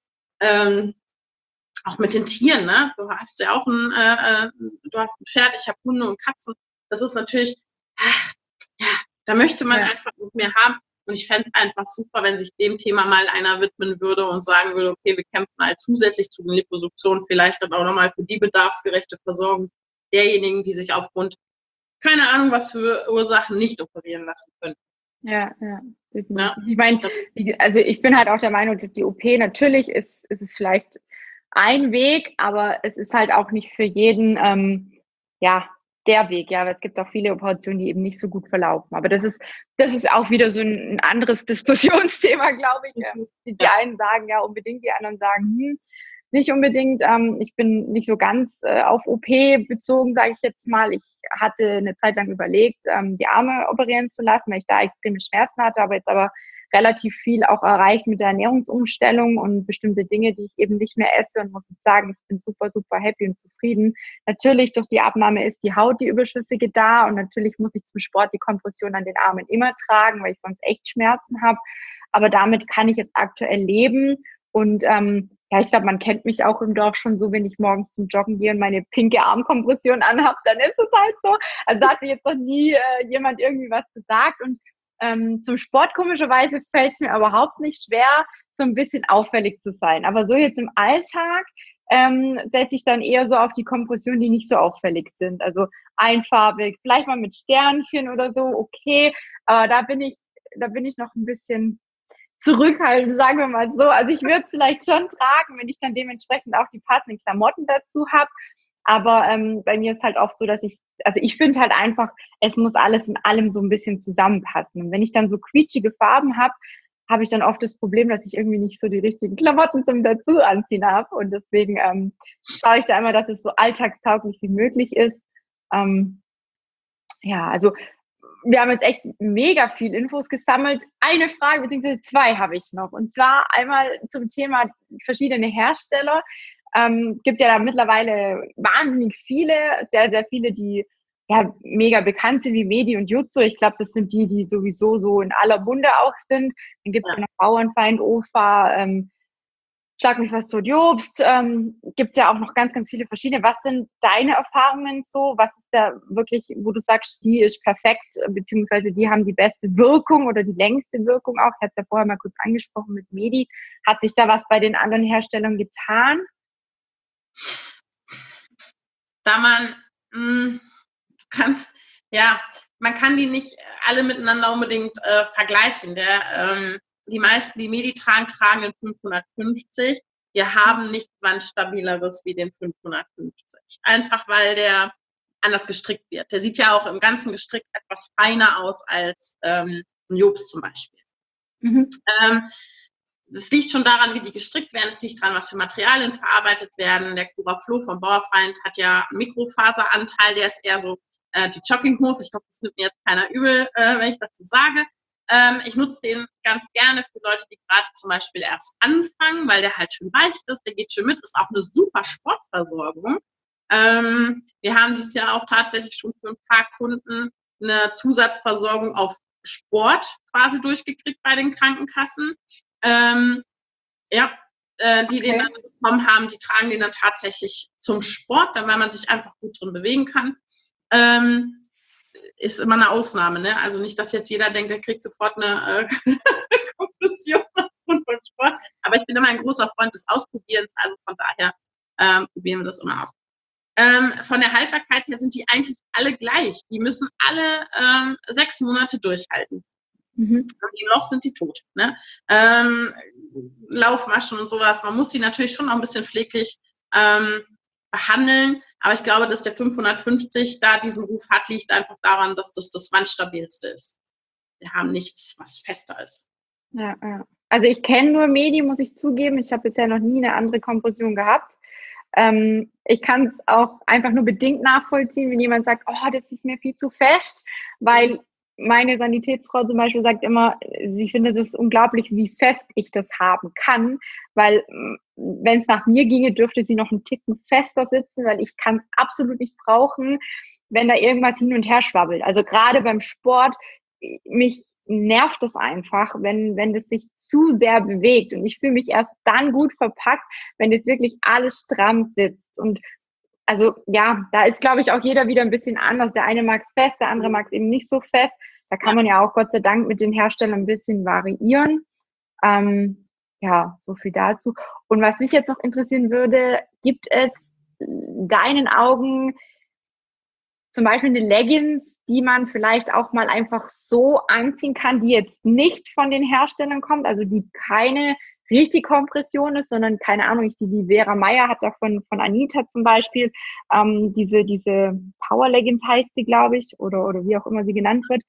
auch mit den Tieren, ne? Du hast ja auch du hast ein Pferd, ich habe Hunde und Katzen. Das ist natürlich, ja, da möchte man einfach mehr haben. Und ich fände es einfach super, wenn sich dem Thema mal einer widmen würde und sagen würde, okay, wir kämpfen halt zusätzlich zu den Liposuktionen vielleicht dann auch nochmal für die bedarfsgerechte Versorgung derjenigen, die sich aufgrund, keine Ahnung, was für Ursachen nicht operieren lassen können. Ja. Ich meine, also ich bin halt auch der Meinung, dass die OP natürlich ist es vielleicht ein Weg, aber es ist halt auch nicht für jeden, der Weg, ja, weil es gibt auch viele Operationen, die eben nicht so gut verlaufen. Aber das ist auch wieder so ein anderes Diskussionsthema, glaube ich. Die einen sagen ja unbedingt, die anderen sagen, nicht unbedingt. Ich bin nicht so ganz auf OP bezogen, sage ich jetzt mal. Ich hatte eine Zeit lang überlegt, die Arme operieren zu lassen, weil ich da extreme Schmerzen hatte, aber jetzt relativ viel auch erreicht mit der Ernährungsumstellung und bestimmte Dinge, die ich eben nicht mehr esse und muss jetzt sagen, ich bin super, super happy und zufrieden. Natürlich durch die Abnahme ist die Haut, die überschüssige da und natürlich muss ich zum Sport die Kompression an den Armen immer tragen, weil ich sonst echt Schmerzen habe. Aber damit kann ich jetzt aktuell leben und ich glaube, man kennt mich auch im Dorf schon so, wenn ich morgens zum Joggen gehe und meine pinke Armkompression anhabe, dann ist es halt so. Also da hat mir jetzt noch nie jemand irgendwie was gesagt und zum Sport komischerweise fällt es mir überhaupt nicht schwer, so ein bisschen auffällig zu sein. Aber so jetzt im Alltag setze ich dann eher so auf die Kompressionen, die nicht so auffällig sind. Also einfarbig, vielleicht mal mit Sternchen oder so, okay. Aber da bin ich noch ein bisschen zurückhaltend, sagen wir mal so. Also ich würde es vielleicht schon tragen, wenn ich dann dementsprechend auch die passenden Klamotten dazu habe. Aber bei mir ist halt oft so, dass ich finde halt einfach, es muss alles in allem so ein bisschen zusammenpassen. Und wenn ich dann so quietschige Farben habe ich dann oft das Problem, dass ich irgendwie nicht so die richtigen Klamotten zum dazu anziehen habe. Und deswegen schaue ich da immer, dass es so alltagstauglich wie möglich ist. Also wir haben jetzt echt mega viel Infos gesammelt. Eine Frage, beziehungsweise 2 habe ich noch. Und zwar einmal zum Thema verschiedene Hersteller. Gibt ja da mittlerweile wahnsinnig viele, sehr, sehr viele, die ja mega bekannt sind wie Medi und Jutsu. Ich glaube, das sind die sowieso so in aller Munde auch sind. Dann gibt es ja noch Bauernfeind, OFA, Schlag mich was tot, Jobst. Gibt es ja auch noch ganz, ganz viele verschiedene. Was sind deine Erfahrungen so? Was ist da wirklich, wo du sagst, die ist perfekt, beziehungsweise die haben die beste Wirkung oder die längste Wirkung auch? Ich hatte es ja vorher mal kurz angesprochen mit Medi. Hat sich da was bei den anderen Herstellern getan? Da man, man kann die nicht alle miteinander unbedingt vergleichen. Die meisten, die Medi tragen, tragen den 550. Wir haben nichts wandstabileres wie den 550. Einfach weil der anders gestrickt wird. Der sieht ja auch im ganzen Gestrick etwas feiner aus als ein Jobst zum Beispiel. Das liegt schon daran, wie die gestrickt werden. Es liegt daran, was für Materialien verarbeitet werden. Der Curaflow vom Bauerfeind hat ja einen Mikrofaseranteil. Der ist eher so die Jogginghose. Ich hoffe, das nimmt mir jetzt keiner übel, wenn ich dazu sage. Ich nutze den ganz gerne für Leute, die gerade zum Beispiel erst anfangen, weil der halt schön weich ist. Der geht schön mit. Ist auch eine super Sportversorgung. Wir haben dieses Jahr auch tatsächlich schon für ein paar Kunden eine Zusatzversorgung auf Sport quasi durchgekriegt bei den Krankenkassen. Die den dann bekommen haben, die tragen den dann tatsächlich zum Sport, weil man sich einfach gut drin bewegen kann. Ist immer eine Ausnahme, ne? Also nicht, dass jetzt jeder denkt, der kriegt sofort eine Kompression von Sport. Aber ich bin immer ein großer Freund des Ausprobierens, also von daher probieren wir das immer aus. Von der Haltbarkeit her sind die eigentlich alle gleich. Die müssen alle 6 Monate durchhalten. Im Loch sind die tot. Ne? Laufmaschen und sowas. Man muss die natürlich schon auch ein bisschen pfleglich behandeln. Aber ich glaube, dass der 550 da diesen Ruf hat, liegt einfach daran, dass das wandstabilste ist. Wir haben nichts, was fester ist. Ja. Also ich kenne nur Medi, muss ich zugeben. Ich habe bisher noch nie eine andere Kompression gehabt. Ich kann es auch einfach nur bedingt nachvollziehen, wenn jemand sagt, oh, das ist mir viel zu fest, weil meine Sanitätsfrau zum Beispiel sagt immer, sie findet es unglaublich, wie fest ich das haben kann, weil wenn es nach mir ginge, dürfte sie noch einen Ticken fester sitzen, weil ich kann es absolut nicht brauchen, wenn da irgendwas hin und her schwabbelt. Also gerade beim Sport, mich nervt es einfach, wenn das sich zu sehr bewegt. Und ich fühle mich erst dann gut verpackt, wenn das wirklich alles stramm sitzt. Und also ja, da ist, glaube ich, auch jeder wieder ein bisschen anders. Der eine mag es fest, der andere mag es eben nicht so fest. Da kann man ja auch Gott sei Dank mit den Herstellern ein bisschen variieren. So viel dazu. Und was mich jetzt noch interessieren würde, gibt es deinen Augen zum Beispiel eine Leggings, die man vielleicht auch mal einfach so anziehen kann, die jetzt nicht von den Herstellern kommt, also die keine richtig Kompression ist, sondern keine Ahnung, die Vera Meyer hat da von Anita zum Beispiel, diese Power Leggings heißt sie, glaube ich, oder wie auch immer sie genannt wird.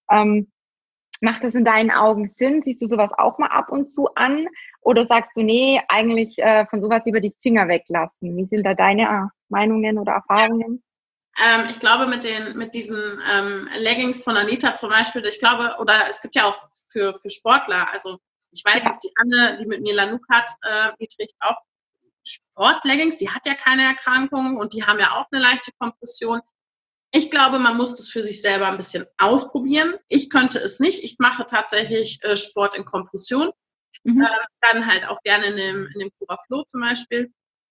Macht das in deinen Augen Sinn? Siehst du sowas auch mal ab und zu an? Oder sagst du, nee, eigentlich von sowas lieber die Finger weglassen? Wie sind da deine Meinungen oder Erfahrungen? Ich glaube, mit diesen Leggings von Anita zum Beispiel, ich glaube, oder es gibt ja auch für Sportler, also ich weiß, dass die Anne, die mit mir Lanuk hat, die trägt auch Sportleggings, die hat ja keine Erkrankung und die haben ja auch eine leichte Kompression. Ich glaube, man muss das für sich selber ein bisschen ausprobieren. Ich könnte es nicht. Ich mache tatsächlich Sport in Kompression. Dann halt auch gerne in dem Curaflow zum Beispiel.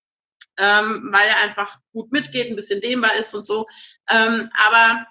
Weil er einfach gut mitgeht, ein bisschen dehnbar ist und so. Aber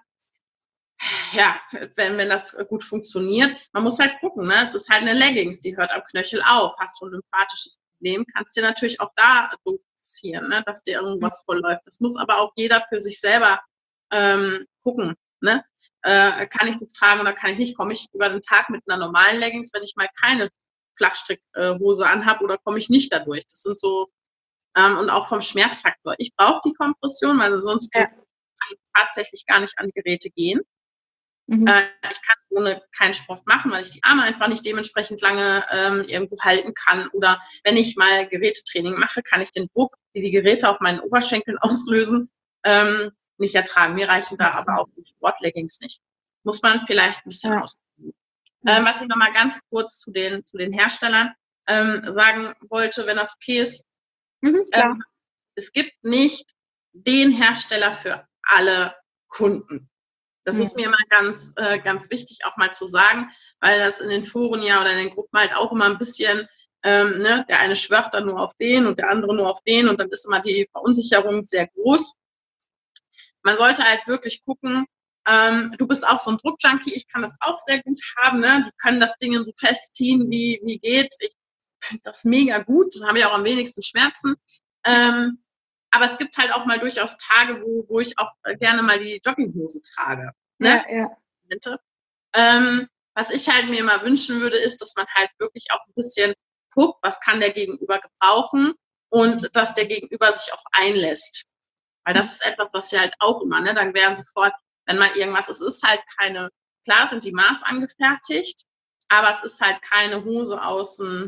ja, wenn das gut funktioniert, man muss halt gucken, ne? Es ist halt eine Leggings, die hört am Knöchel auf. Hast du ein lymphatisches Problem, kannst dir natürlich auch da passieren, ne? Dass dir irgendwas vollläuft. Das muss aber auch jeder für sich selber gucken, ne? Kann ich das tragen oder kann ich nicht? Komme ich über den Tag mit einer normalen Leggings, wenn ich mal keine Flachstrickhose anhab, oder komme ich nicht dadurch? Das sind so und auch vom Schmerzfaktor. Ich brauche die Kompression, weil sonst kann ich tatsächlich gar nicht an die Geräte gehen. Ich kann ohne keinen Sport machen, weil ich die Arme einfach nicht dementsprechend lange irgendwo halten kann. Oder wenn ich mal Gerätetraining mache, kann ich den Druck, die die Geräte auf meinen Oberschenkeln auslösen, nicht ertragen. Mir reichen da aber auch die Sportleggings nicht. Muss man vielleicht ein bisschen ausprobieren. Was ich nochmal ganz kurz zu den Herstellern sagen wollte, wenn das okay ist. Es gibt nicht den Hersteller für alle Kunden. Das ist mir immer ganz wichtig auch mal zu sagen, weil das in den Foren ja oder in den Gruppen halt auch immer ein bisschen Der eine schwört dann nur auf den und der andere nur auf den und dann ist immer die Verunsicherung sehr groß. Man sollte halt wirklich gucken, du bist auch so ein Druckjunkie, ich kann das auch sehr gut haben, ne? Die können das Ding so festziehen, wie geht. Ich finde das mega gut, dann habe ich auch am wenigsten Schmerzen. Aber es gibt halt auch mal durchaus Tage, wo ich auch gerne mal die Jogginghose trage. Ne? Was ich halt mir immer wünschen würde, ist, dass man halt wirklich auch ein bisschen guckt, was kann der Gegenüber gebrauchen und dass der Gegenüber sich auch einlässt. Weil das ist etwas, was wir halt auch immer, ne? Dann wären sofort, wenn mal irgendwas, es ist halt keine, klar sind die Maß angefertigt, aber es ist halt keine Hose aus dem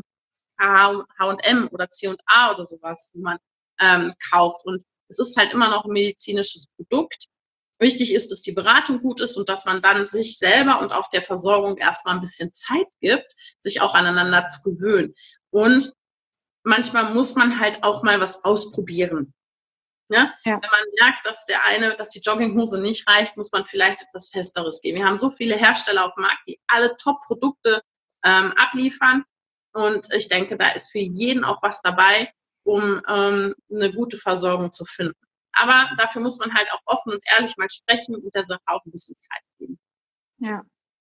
H&M oder C&A oder sowas, die man kauft. Und es ist halt immer noch ein medizinisches Produkt. Wichtig ist, dass die Beratung gut ist und dass man dann sich selber und auch der Versorgung erstmal ein bisschen Zeit gibt, sich auch aneinander zu gewöhnen. Und manchmal muss man halt auch mal was ausprobieren. Ne? Ja. Wenn man merkt, dass die Jogginghose nicht reicht, muss man vielleicht etwas Festeres geben. Wir haben so viele Hersteller auf dem Markt, die alle Top-Produkte abliefern. Und ich denke, da ist für jeden auch was dabei, um eine gute Versorgung zu finden. Aber dafür muss man halt auch offen und ehrlich mal sprechen und der Sache auch ein bisschen Zeit geben. Ja,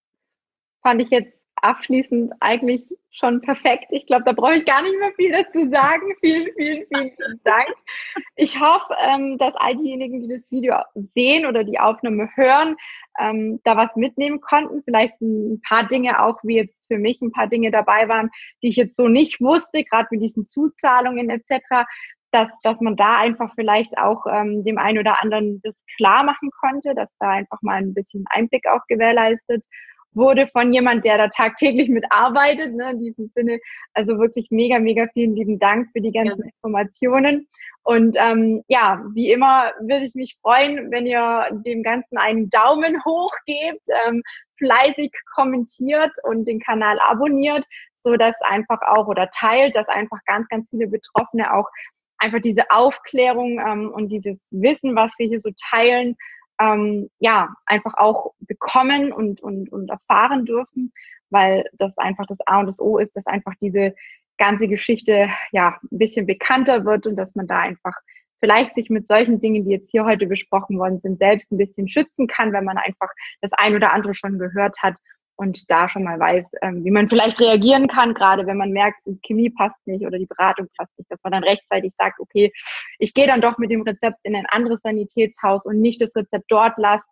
fand ich jetzt abschließend eigentlich schon perfekt. Ich glaube, da brauche ich gar nicht mehr viel dazu sagen. Vielen, vielen, vielen, vielen Dank. Ich hoffe, dass all diejenigen, die das Video sehen oder die Aufnahme hören, da was mitnehmen konnten. Vielleicht ein paar Dinge auch, wie jetzt für mich ein paar Dinge dabei waren, die ich jetzt so nicht wusste, gerade mit diesen Zuzahlungen etc., dass man da einfach vielleicht auch dem einen oder anderen das klar machen konnte, dass da einfach mal ein bisschen Einblick auch gewährleistet wurde von jemand, der da tagtäglich mitarbeitet, ne, in diesem Sinne. Also wirklich mega, mega vielen lieben Dank für die ganzen Informationen. Und wie immer würde ich mich freuen, wenn ihr dem Ganzen einen Daumen hoch gebt, fleißig kommentiert und den Kanal abonniert, so dass einfach auch oder teilt, dass einfach ganz, ganz viele Betroffene auch einfach diese Aufklärung und dieses Wissen, was wir hier so teilen, einfach auch bekommen und erfahren dürfen, weil das einfach das A und das O ist, dass einfach diese ganze Geschichte ein bisschen bekannter wird und dass man da einfach vielleicht sich mit solchen Dingen, die jetzt hier heute besprochen worden sind, selbst ein bisschen schützen kann, wenn man einfach das ein oder andere schon gehört hat und da schon mal weiß, wie man vielleicht reagieren kann, gerade wenn man merkt, die Chemie passt nicht oder die Beratung passt nicht, dass man dann rechtzeitig sagt, okay, ich gehe dann doch mit dem Rezept in ein anderes Sanitätshaus und nicht das Rezept dort lasst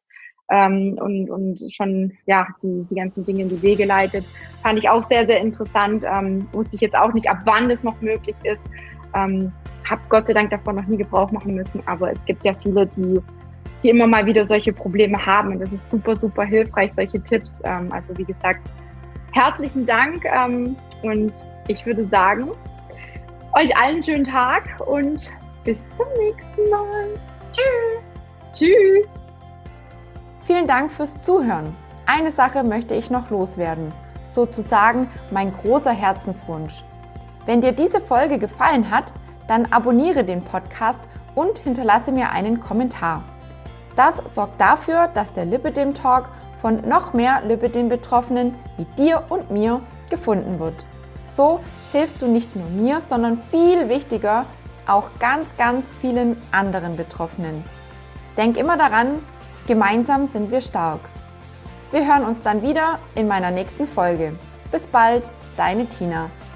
und schon die ganzen Dinge in die Wege leitet. Fand ich auch sehr, sehr interessant. Wusste ich jetzt auch nicht, ab wann das noch möglich ist. Habe Gott sei Dank davon noch nie Gebrauch machen müssen, aber es gibt ja viele, die immer mal wieder solche Probleme haben. Und das ist super, super hilfreich, solche Tipps. Also wie gesagt, herzlichen Dank. Und ich würde sagen, euch allen einen schönen Tag und bis zum nächsten Mal. Tschüss. Tschüss. Vielen Dank fürs Zuhören. Eine Sache möchte ich noch loswerden. Sozusagen mein großer Herzenswunsch. Wenn dir diese Folge gefallen hat, dann abonniere den Podcast und hinterlasse mir einen Kommentar. Das sorgt dafür, dass der Lipödem Talk von noch mehr Lipödem-Betroffenen wie dir und mir gefunden wird. So hilfst du nicht nur mir, sondern viel wichtiger auch ganz, ganz vielen anderen Betroffenen. Denk immer daran, gemeinsam sind wir stark. Wir hören uns dann wieder in meiner nächsten Folge. Bis bald, deine Tina.